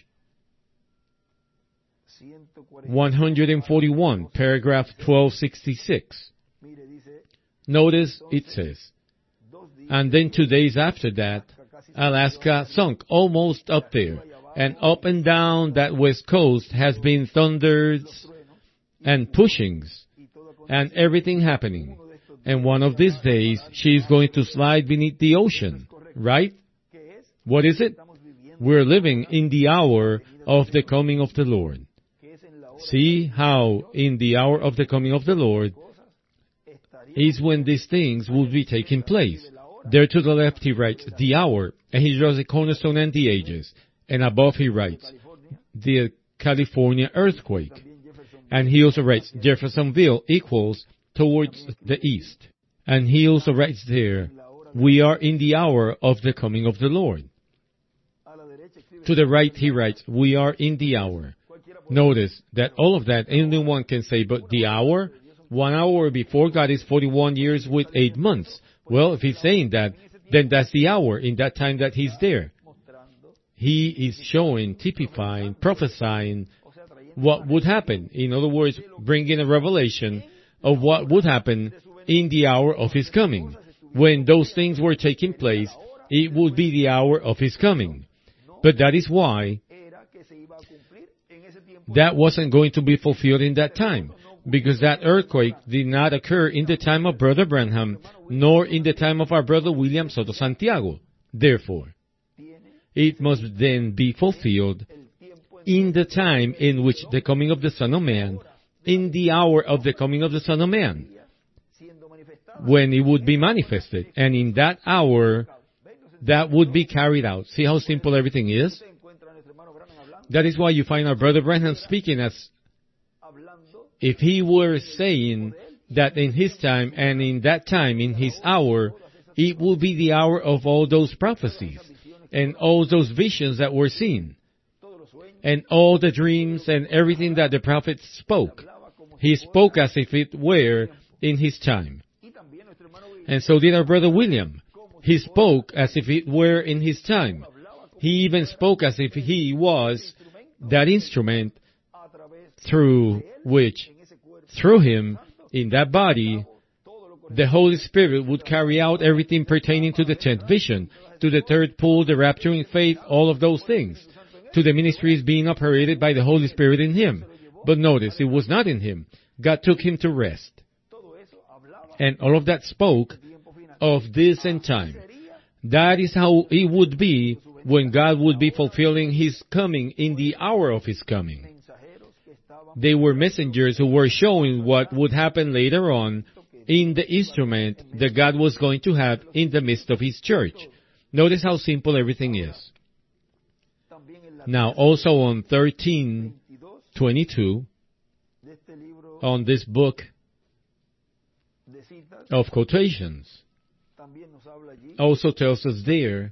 one hundred forty-one, paragraph twelve sixty-six. Notice it says, and then two days after that, Alaska sunk almost up there, and up and down that west coast has been thunders and pushings, and everything happening. And one of these days, she is going to slide beneath the ocean, right? What is it? We're living in the hour of the coming of the Lord. See how in the hour of the coming of the Lord is when these things will be taking place. There to the left he writes, the hour, and he draws the cornerstone and the ages. And above he writes, the California earthquake. And he also writes, Jeffersonville equals towards the east. And he also writes there, we are in the hour of the coming of the Lord. To the right he writes, we are in the hour. Notice that all of that anyone can say, but the hour? One hour before God is forty-one years with eight months. Well, if he's saying that, then that's the hour in that time that he's there. He is showing, typifying, prophesying what would happen. In other words, bringing a revelation of what would happen in the hour of his coming. When those things were taking place, it would be the hour of his coming. But that is why that wasn't going to be fulfilled in that time. Because that earthquake did not occur in the time of Brother Branham, nor in the time of our brother William Soto Santiago. Therefore, it must then be fulfilled in the time in which the coming of the Son of Man, in the hour of the coming of the Son of Man, when it would be manifested. And in that hour, that would be carried out. See how simple everything is? That is why you find our brother Branham speaking as if he were saying that in his time and in that time, in his hour, it will be the hour of all those prophecies and all those visions that were seen and all the dreams and everything that the prophet spoke. He spoke as if it were in his time. And so did our brother William. He spoke as if it were in his time. He even spoke as if he was that instrument through which, through him, in that body, the Holy Spirit would carry out everything pertaining to the tenth vision, to the third pull, the rapturing faith, all of those things, to the ministries being operated by the Holy Spirit in him. But notice, it was not in him. God took him to rest. And all of that spoke of this end time. That is how it would be when God would be fulfilling his coming in the hour of his coming. They were messengers who were showing what would happen later on in the instrument that God was going to have in the midst of his church. Notice how simple everything is. Now, also on thirteen twenty-two, on this book of quotations, also tells us there,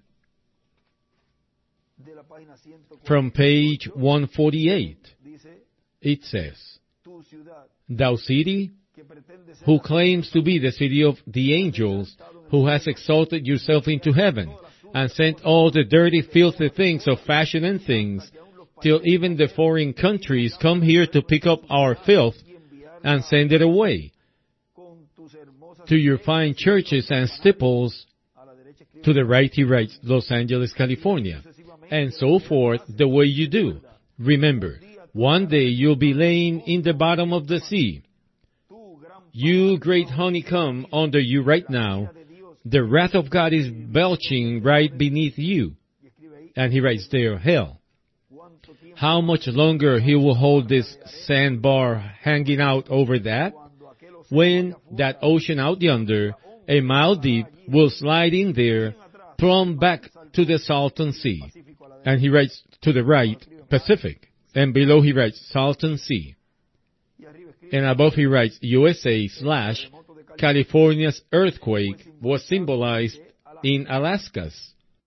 from page one forty-eight, it says, "Thou city, who claims to be the city of the angels, who has exalted yourself into heaven, and sent all the dirty, filthy things of fashion and things, till even the foreign countries come here to pick up our filth and send it away, to your fine churches and steeples," to the right he writes, Los Angeles, California, and so forth, the way you do. Remember, one day you'll be laying in the bottom of the sea. You great honeycomb under you right now, the wrath of God is belching right beneath you. And he writes there, hell. How much longer he will hold this sandbar hanging out over that? When that ocean out yonder, a mile deep, will slide in there, plumb back to the Salton Sea. And he writes to the right, Pacific. And below he writes, Salton Sea. And above he writes, U S A slash California's earthquake was symbolized in Alaska's.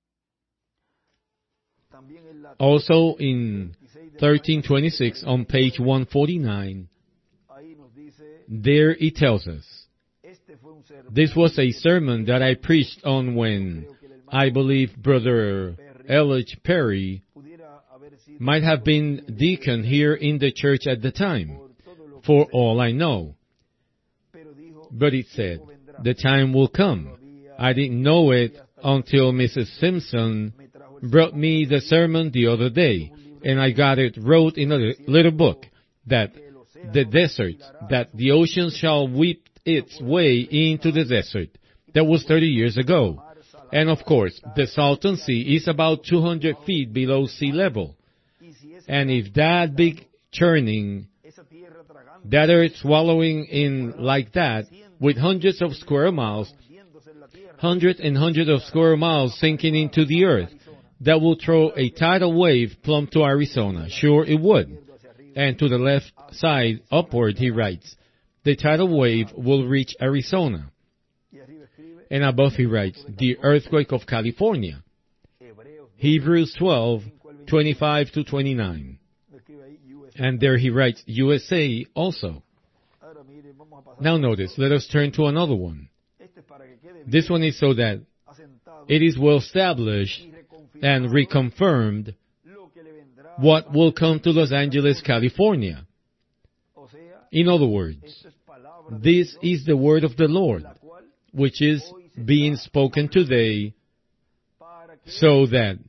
Also in thirteen twenty-six on page one forty-nine, there it tells us, this was a sermon that I preached on when I believe Brother L H Perry might have been deacon here in the church at the time, for all I know. But it said, the time will come. I didn't know it until Missus Simpson brought me the sermon the other day, and I got it wrote in a little book, that the desert, that the ocean shall weep its way into the desert. That was thirty years ago. And of course, the Salton Sea is about two hundred feet below sea level. And if that big churning, that earth swallowing in like that, with hundreds of square miles, hundreds and hundreds of square miles sinking into the earth, that will throw a tidal wave plumb to Arizona. Sure it would. And to the left side, upward, he writes, the tidal wave will reach Arizona. And above he writes, the earthquake of California. Hebrews twelve, twenty-five to twenty-nine. And there he writes, U S A also. Now notice, let us turn to another one. This one is so that it is well established and reconfirmed what will come to Los Angeles, California. In other words, this is the word of the Lord, which is being spoken today, so that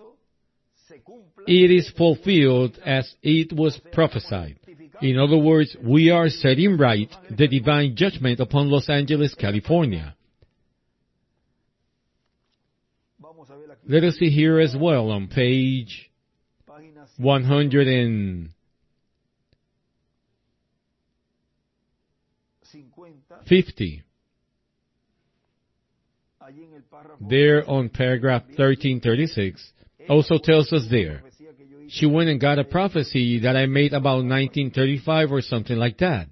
it is fulfilled as it was prophesied. In other words, we are setting right the divine judgment upon Los Angeles, California. Let us see here as well on page one hundred fifty. There on paragraph thirteen thirty-six, also tells us there, she went and got a prophecy that I made about nineteen thirty-five or something like that,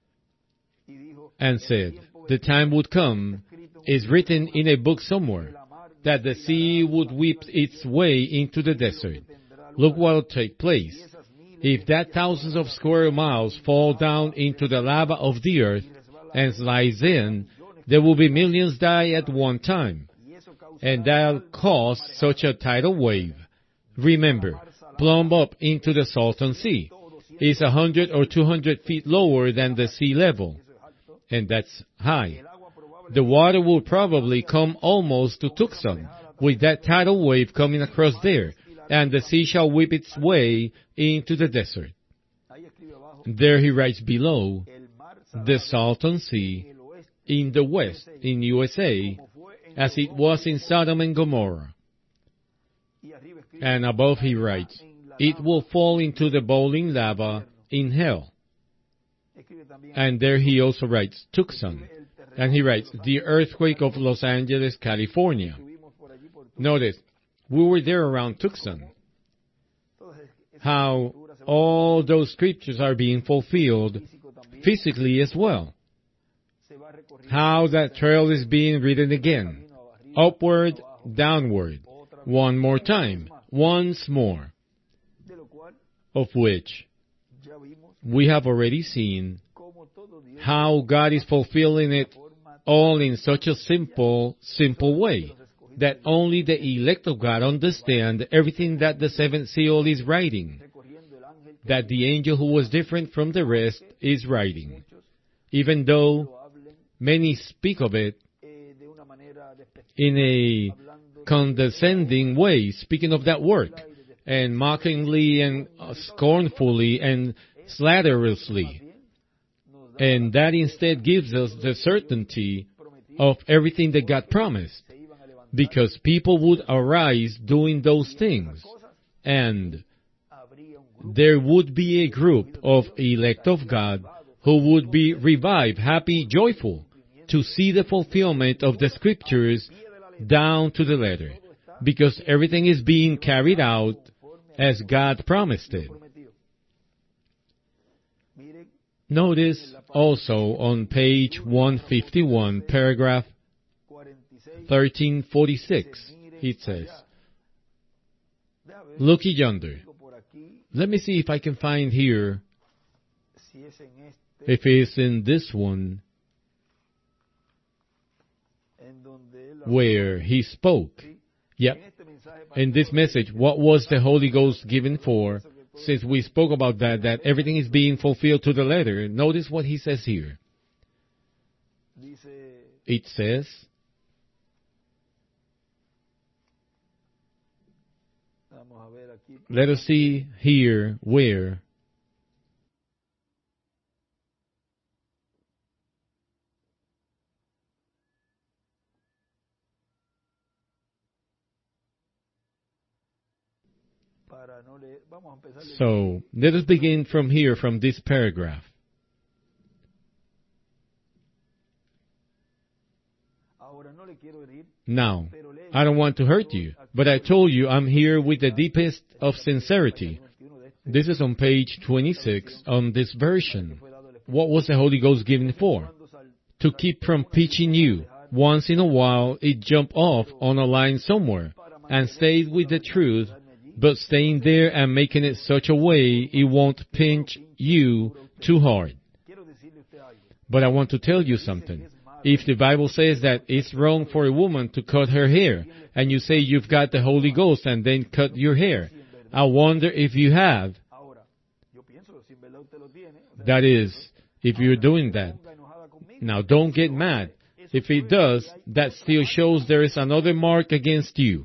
and said, the time would come, is written in a book somewhere, that the sea would weep its way into the desert. look what will take place. If that thousands of square miles fall down into the lava of the earth and slides in, there will be millions die at one time. And that'll cause such a tidal wave. Remember, plumb up into the Salton Sea. It's a hundred or two hundred feet lower than the sea level. And that's high. The water will probably come almost to Tucson, with that tidal wave coming across there, and the sea shall whip its way into the desert. There he writes below, the Salton Sea in the west, in U S A, as it was in Sodom and Gomorrah. And above he writes, it will fall into the boiling lava in hell. And there he also writes Tucson. And he writes, the earthquake of Los Angeles, California. Notice, we were there around Tucson. How all those scriptures are being fulfilled physically as well. How that trail is being written again. Upward, downward. One more time. Once more. Of which we have already seen how God is fulfilling it all in such a simple, simple way that only the elect of God understand everything that the seventh seal is writing, that the angel who was different from the rest is writing, even though many speak of it in a condescending way, speaking of that work, and mockingly and scornfully and slanderously. And that instead gives us the certainty of everything that God promised, because people would arise doing those things, and there would be a group of elect of God who would be revived, happy, joyful, to see the fulfillment of the scriptures down to the letter, because everything is being carried out as God promised it. Notice also on page one fifty-one, paragraph thirteen forty-six, it says, looky yonder. Let me see if I can find here, if it's in this one, where he spoke. Yep. In this message, what was the Holy Ghost given for? Since we spoke about that, that everything is being fulfilled to the letter. Notice what he says here. It says, let us see here where So, let us begin from here, from this paragraph. Now, I don't want to hurt you, but I told you I'm here with the deepest of sincerity. This is on page twenty-six on this version. What was the Holy Ghost given for? To keep from pitching you. Once in a while, it jumped off on a line somewhere and stayed with the truth, but staying there and making it such a way it won't pinch you too hard. But I want to tell you something. If the Bible says that it's wrong for a woman to cut her hair, and you say you've got the Holy Ghost and then cut your hair, I wonder if you have. That is, if you're doing that. Now don't get mad. If it does, that still shows there is another mark against you.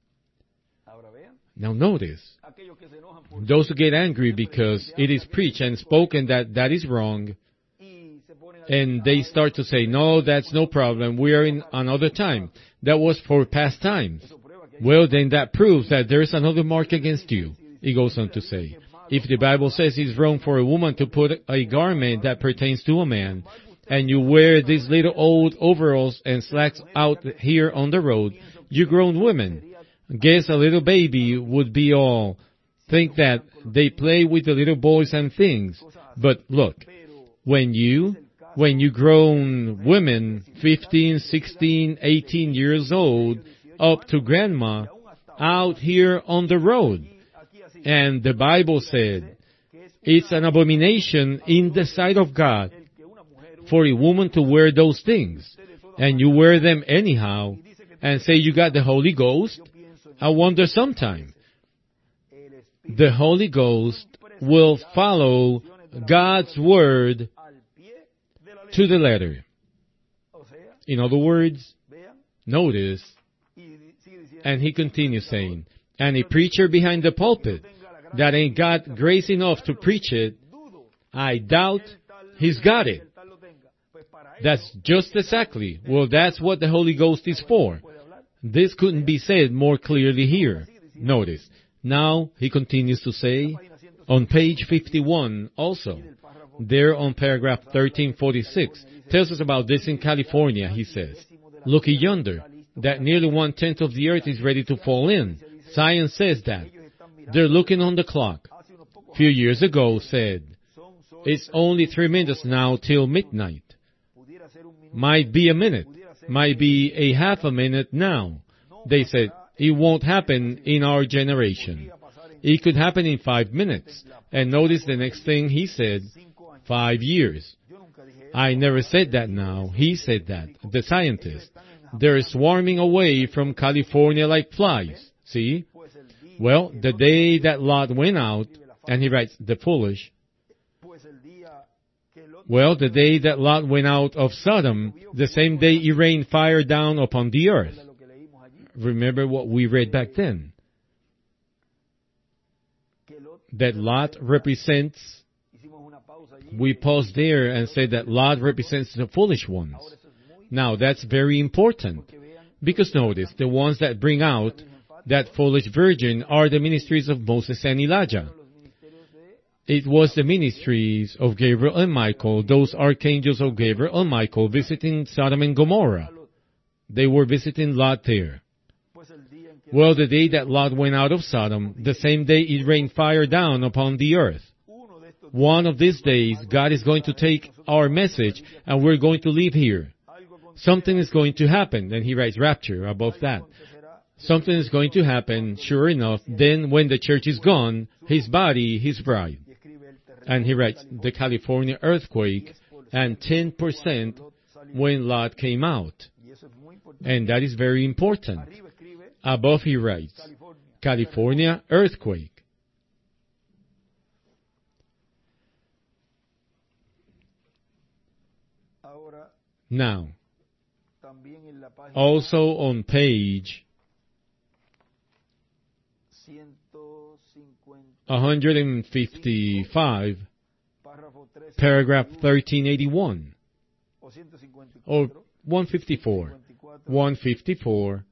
Now notice, those who get angry because it is preached and spoken that that is wrong, and they start to say, no, that's no problem, we are in another time. That was for past times. Well, then that proves that there is another mark against you. He goes on to say, if the Bible says it's wrong for a woman to put a garment that pertains to a man, and you wear these little old overalls and slacks out here on the road, you grown women, guess a little baby would be all, think that they play with the little boys and things. But look, when you, when you grown women, fifteen, sixteen, eighteen years old, up to grandma, out here on the road, And the Bible said, it's an abomination in the sight of God for a woman to wear those things, and you wear them anyhow, and say you got the Holy Ghost. I wonder sometime, the Holy Ghost will follow God's word to the letter. In other words, notice, and he continues saying, and a preacher behind the pulpit that ain't got grace enough to preach it, I doubt he's got it. That's just exactly, well, that's what the Holy Ghost is for. This couldn't be said more clearly here. Notice, now he continues to say, on page fifty-one also, there on paragraph thirteen forty-six, tells us about this in California, he says. Look yonder, that nearly one-tenth of the earth is ready to fall in. Science says that. They're looking on the clock. A few years ago said, it's only three minutes now till midnight. Might be a minute. Might be a half a minute now. They said, it won't happen in our generation. It could happen in five minutes. And notice the next thing he said, five years. I never said that now. He said that. The scientist. They're swarming away from California like flies. See? Well, the day that Lot went out, and he writes, the foolish. Well, the day that Lot went out of Sodom, the same day he rained fire down upon the earth. Remember what we read back then. That Lot represents, we paused there and said that Lot represents the foolish ones. Now, that's very important. Because notice, the ones that bring out that foolish virgin are the ministries of Moses and Elijah. It was the ministries of Gabriel and Michael, those archangels of Gabriel and Michael visiting Sodom and Gomorrah. They were visiting Lot there. Well, the day that Lot went out of Sodom, the same day it rained fire down upon the earth. One of these days, God is going to take our message and we're going to leave here. Something is going to happen. Then he writes rapture above that. Something is going to happen, sure enough, then when the church is gone, his body, his bride. And he writes, the California earthquake, and ten percent when Lot came out. And that is very important. Above he writes, California earthquake. Now, also on page one fifty-five, paragraph thirteen eighty-one, or one fifty-four, one fifty-four,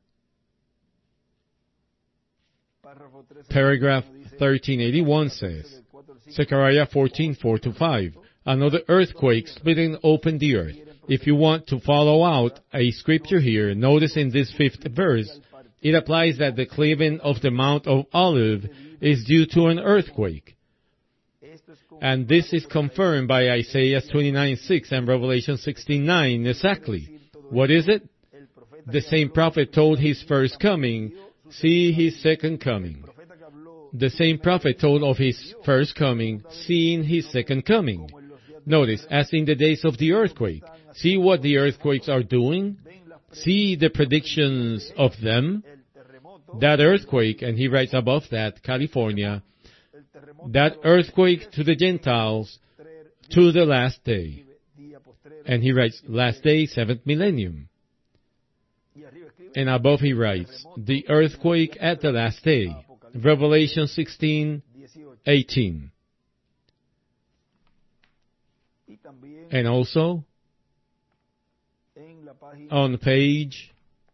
paragraph thirteen eighty-one says, Zechariah fourteen, four to five, another earthquake splitting open the earth. If you want to follow out a scripture here, notice in this fifth verse, it applies that the cleaving of the Mount of Olive is due to an earthquake. And this is confirmed by Isaiah twenty-nine, six and Revelation sixteen, nine exactly. What is it? The same prophet told his first coming, see his second coming. The same prophet told of his first coming, seeing his second coming. Notice, as in the days of the earthquake, see what the earthquakes are doing? See the predictions of them? That earthquake, and he writes above that, California, that earthquake to the Gentiles to the last day. And he writes, last day, seventh millennium. And above he writes, the earthquake at the last day. Revelation sixteen, eighteen. And also, on page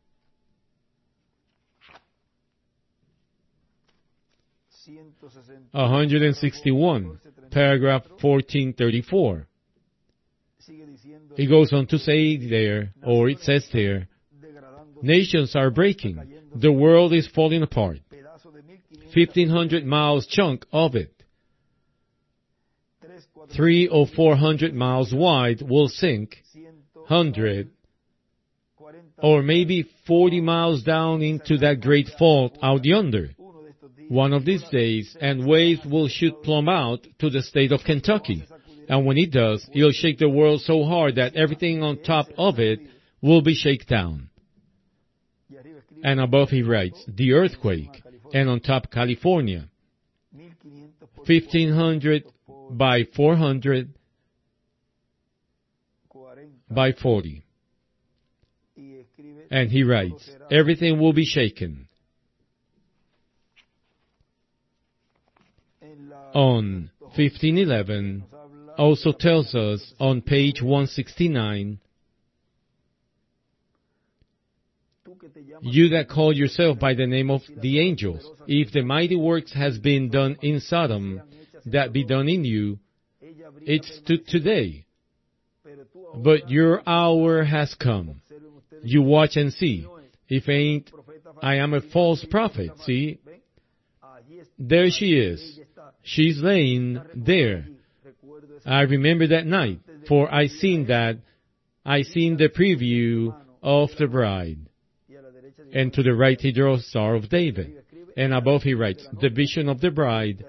one sixty-one, paragraph fourteen thirty-four. He goes on to say there, or it says there, nations are breaking. The world is falling apart. fifteen hundred miles chunk of it. Three or four hundred miles wide will sink, hundred, or maybe forty miles down into that great fault out yonder. one of these days, and waves will shoot plumb out to the state of Kentucky. And when it does, it'll shake the world so hard that everything on top of it will be shaken down. And above he writes, the earthquake, and on top California, fifteen hundred by four hundred by forty. And he writes, everything will be shaken. On fifteen eleven, also tells us on page one sixty-nine, you that call yourself by the name of the angels, if the mighty works has been done in Sodom, that be done in you, it's to today. But your hour has come. You watch and see. If ain't, I am a false prophet. See? There she is. She's laying there. I remember that night, for I seen that, I seen the preview of the bride. And to the right he draws Star of David. And above he writes, the vision of the bride,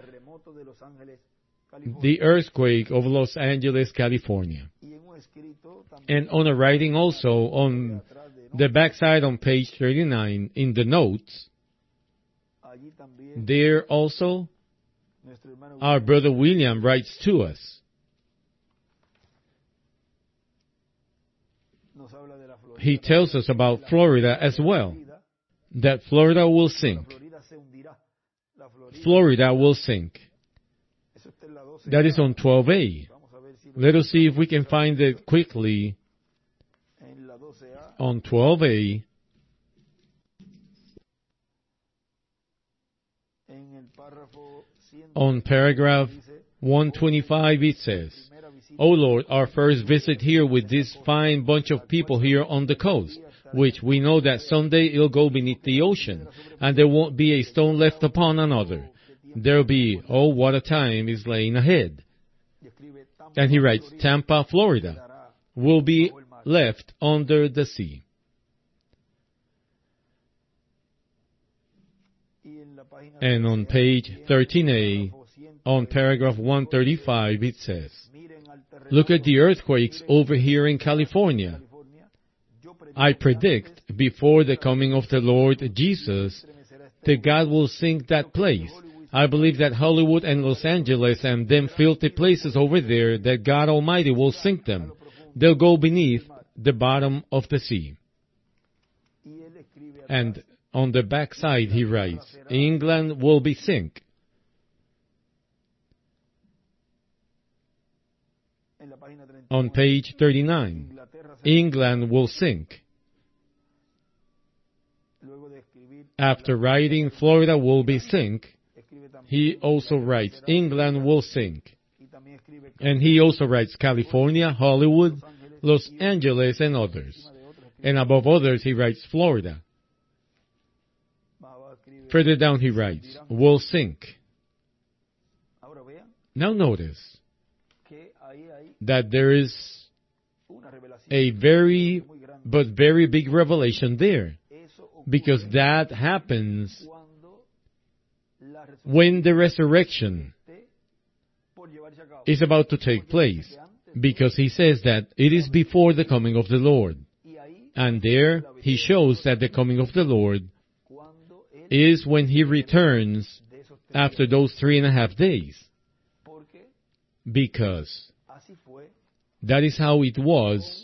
the earthquake of Los Angeles, California. And on a writing also on the backside on page thirty-nine in the notes, there also our brother William writes to us. He tells us about Florida as well, that Florida will sink. Florida will sink. That is on twelve A. Let us see if we can find it quickly. On twelve A, on paragraph one twenty-five, it says, O Lord, our first visit here with this fine bunch of people here on the coast, which we know that someday it'll go beneath the ocean, and there won't be a stone left upon another. There'll be, oh, what a time is laying ahead. And he writes, Tampa, Florida, will be left under the sea. And on page thirteen A, on paragraph one thirty-five, it says, look at the earthquakes over here in California. I predict before the coming of the Lord Jesus that God will sink that place. I believe that Hollywood and Los Angeles and them filthy places over there, that God Almighty will sink them. They'll go beneath the bottom of the sea. And on the back side he writes, England will be sink. On page thirty-nine, England will sink. After writing Florida will be sink, he also writes England will sink. And he also writes California, Hollywood, Los Angeles, and others. And above others he writes Florida. Further down he writes, will sink. Now notice that there is a very, but very big revelation there. Because that happens when the resurrection is about to take place. Because he says that it is before the coming of the Lord. And there he shows that the coming of the Lord is when he returns after those three and a half days. Because that is how it was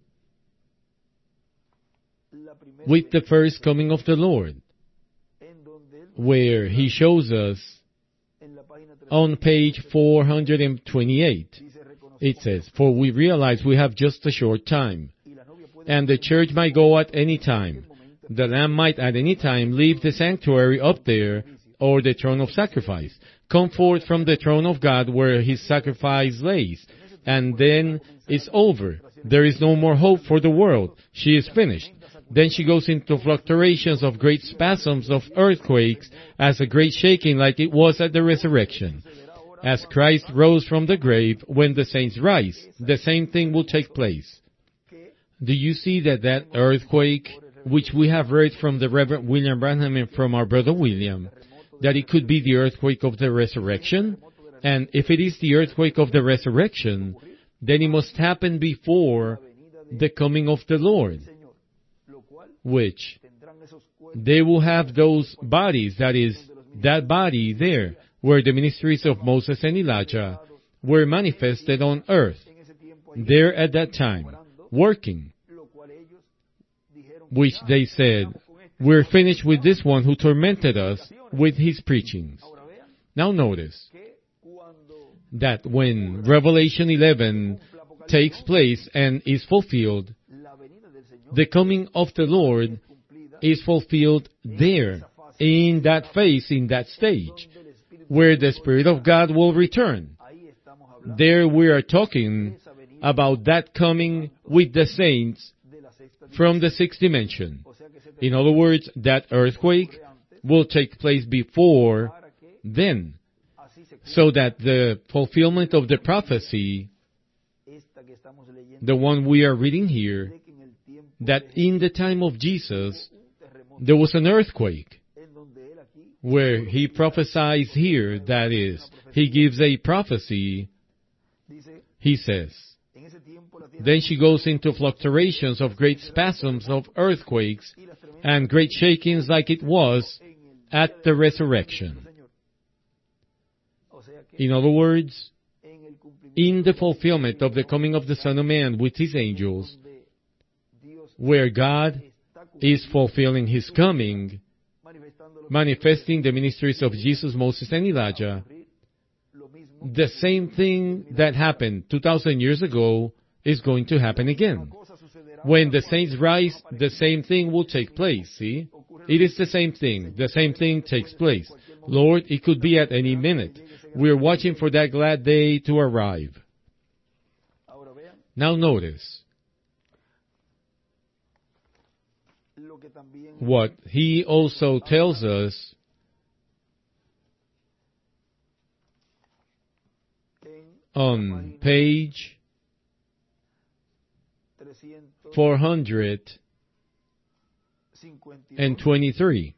with the first coming of the Lord, where he shows us on page four hundred twenty-eight. It says, for we realize we have just a short time, and the church might go at any time. The Lamb might at any time leave the sanctuary up there, or the throne of sacrifice, come forth from the throne of God where his sacrifice lays, and then it's over. There is no more hope for the world. She is finished. Then she goes into fluctuations of great spasms of earthquakes as a great shaking like it was at the resurrection. As Christ rose from the grave, when the saints rise, the same thing will take place. Do you see that that earthquake, which we have read from the Reverend William Branham and from our brother William, that it could be the earthquake of the resurrection. And if it is the earthquake of the resurrection, then it must happen before the coming of the Lord, which they will have those bodies, that is, that body there, where the ministries of Moses and Elijah were manifested on earth, there at that time, working, which they said, we're finished with this one who tormented us with his preachings. Now notice that when Revelation eleven takes place and is fulfilled, the coming of the Lord is fulfilled there, in that phase, in that stage, where the Spirit of God will return. There we are talking about that coming with the saints from the sixth dimension. In other words, that earthquake will take place before then, so that the fulfillment of the prophecy, the one we are reading here, that in the time of Jesus, there was an earthquake, where he prophesies here, that is, he gives a prophecy, he says. Then she goes into fluctuations of great spasms of earthquakes and great shakings like it was at the resurrection. In other words, in the fulfillment of the coming of the Son of Man with his angels, where God is fulfilling his coming, manifesting the ministries of Jesus, Moses, and Elijah, the same thing that happened two thousand years ago is going to happen again. When the saints rise, the same thing will take place, see? It is the same thing. The same thing takes place. Lord, it could be at any minute. We're watching for that glad day to arrive. Now notice what he also tells us on page four hundred twenty-three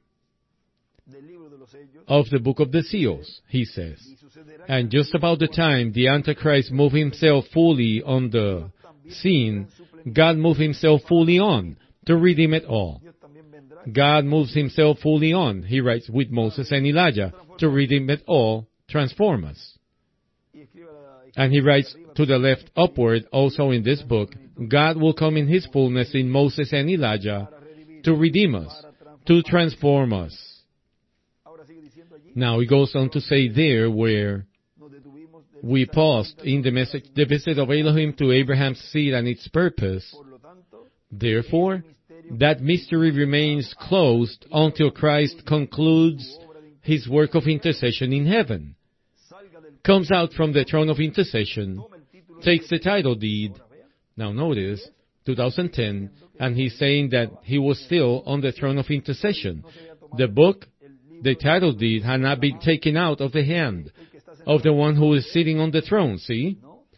of the Book of the Seals, he says. And just about the time the Antichrist moved himself fully on the scene, God moved himself fully on to redeem it all. God moves himself fully on, he writes, with Moses and Elijah, to redeem it all, transform us. And he writes to the left upward also in this book, God will come in his fullness in Moses and Elijah to redeem us, to transform us. Now he goes on to say there where we paused in the message, the visit of Elohim to Abraham's seed and its purpose. Therefore, that mystery remains closed until Christ concludes his work of intercession in heaven, comes out from the throne of intercession, takes the title deed. Now notice, two thousand ten, and he's saying that he was still on the throne of intercession. The book, the title deed, had not been taken out of the hand of the one who is sitting on the throne, see?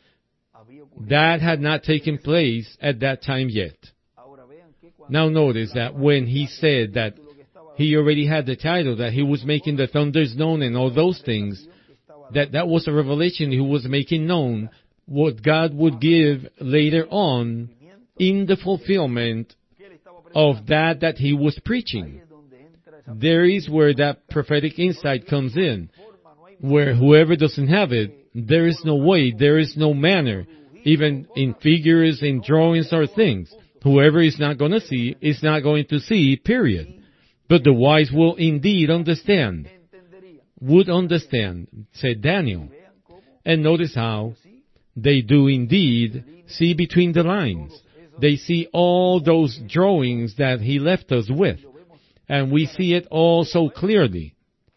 That had not taken place at that time yet. Now notice that when he said that he already had the title, that he was making the thunders known and all those things, that that was a revelation he was making known, what God would give later on in the fulfillment of that that he was preaching. There is where that prophetic insight comes in, where whoever doesn't have it, there is no way, there is no manner, even in figures, in drawings or things. Whoever is not going to see, is not going to see, period. But the wise will indeed understand, would understand, said Daniel. And notice how they do indeed see between the lines. They see all those drawings that he left us with. And we see it all so clearly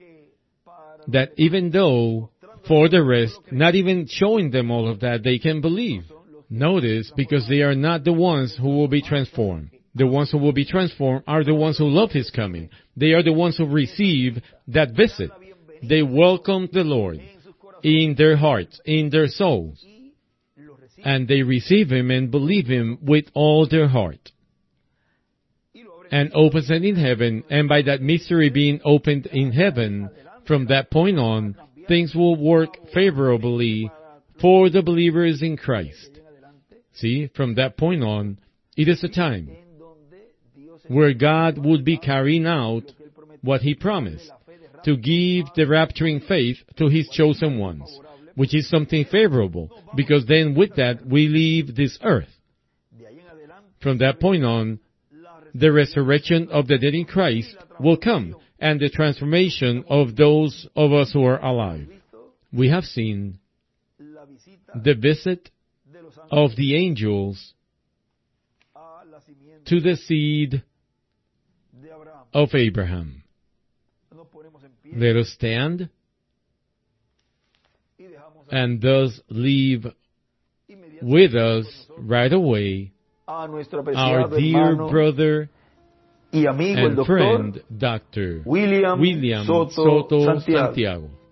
that even though, for the rest, not even showing them all of that, they can believe. Notice, because they are not the ones who will be transformed. The ones who will be transformed are the ones who love his coming. They are the ones who receive that visit. They welcome the Lord in their hearts, in their souls. And they receive him and believe him with all their heart. And opens it in heaven, and by that mystery being opened in heaven, From that point on, things will work favorably for the believers in Christ. See, from that point on, it is a time where God would be carrying out what He promised, to give the rapturing faith to His chosen ones, which is something favorable, because then with that we leave this earth. From that point on, the resurrection of the dead in Christ will come, and the transformation of those of us who are alive. We have seen the visit of the angels to the seed of Abraham. Let us stand and thus leave with us right away our dear brother y amigo, el and doctor friend, Doctor William, William Soto, Soto Santiago. Santiago.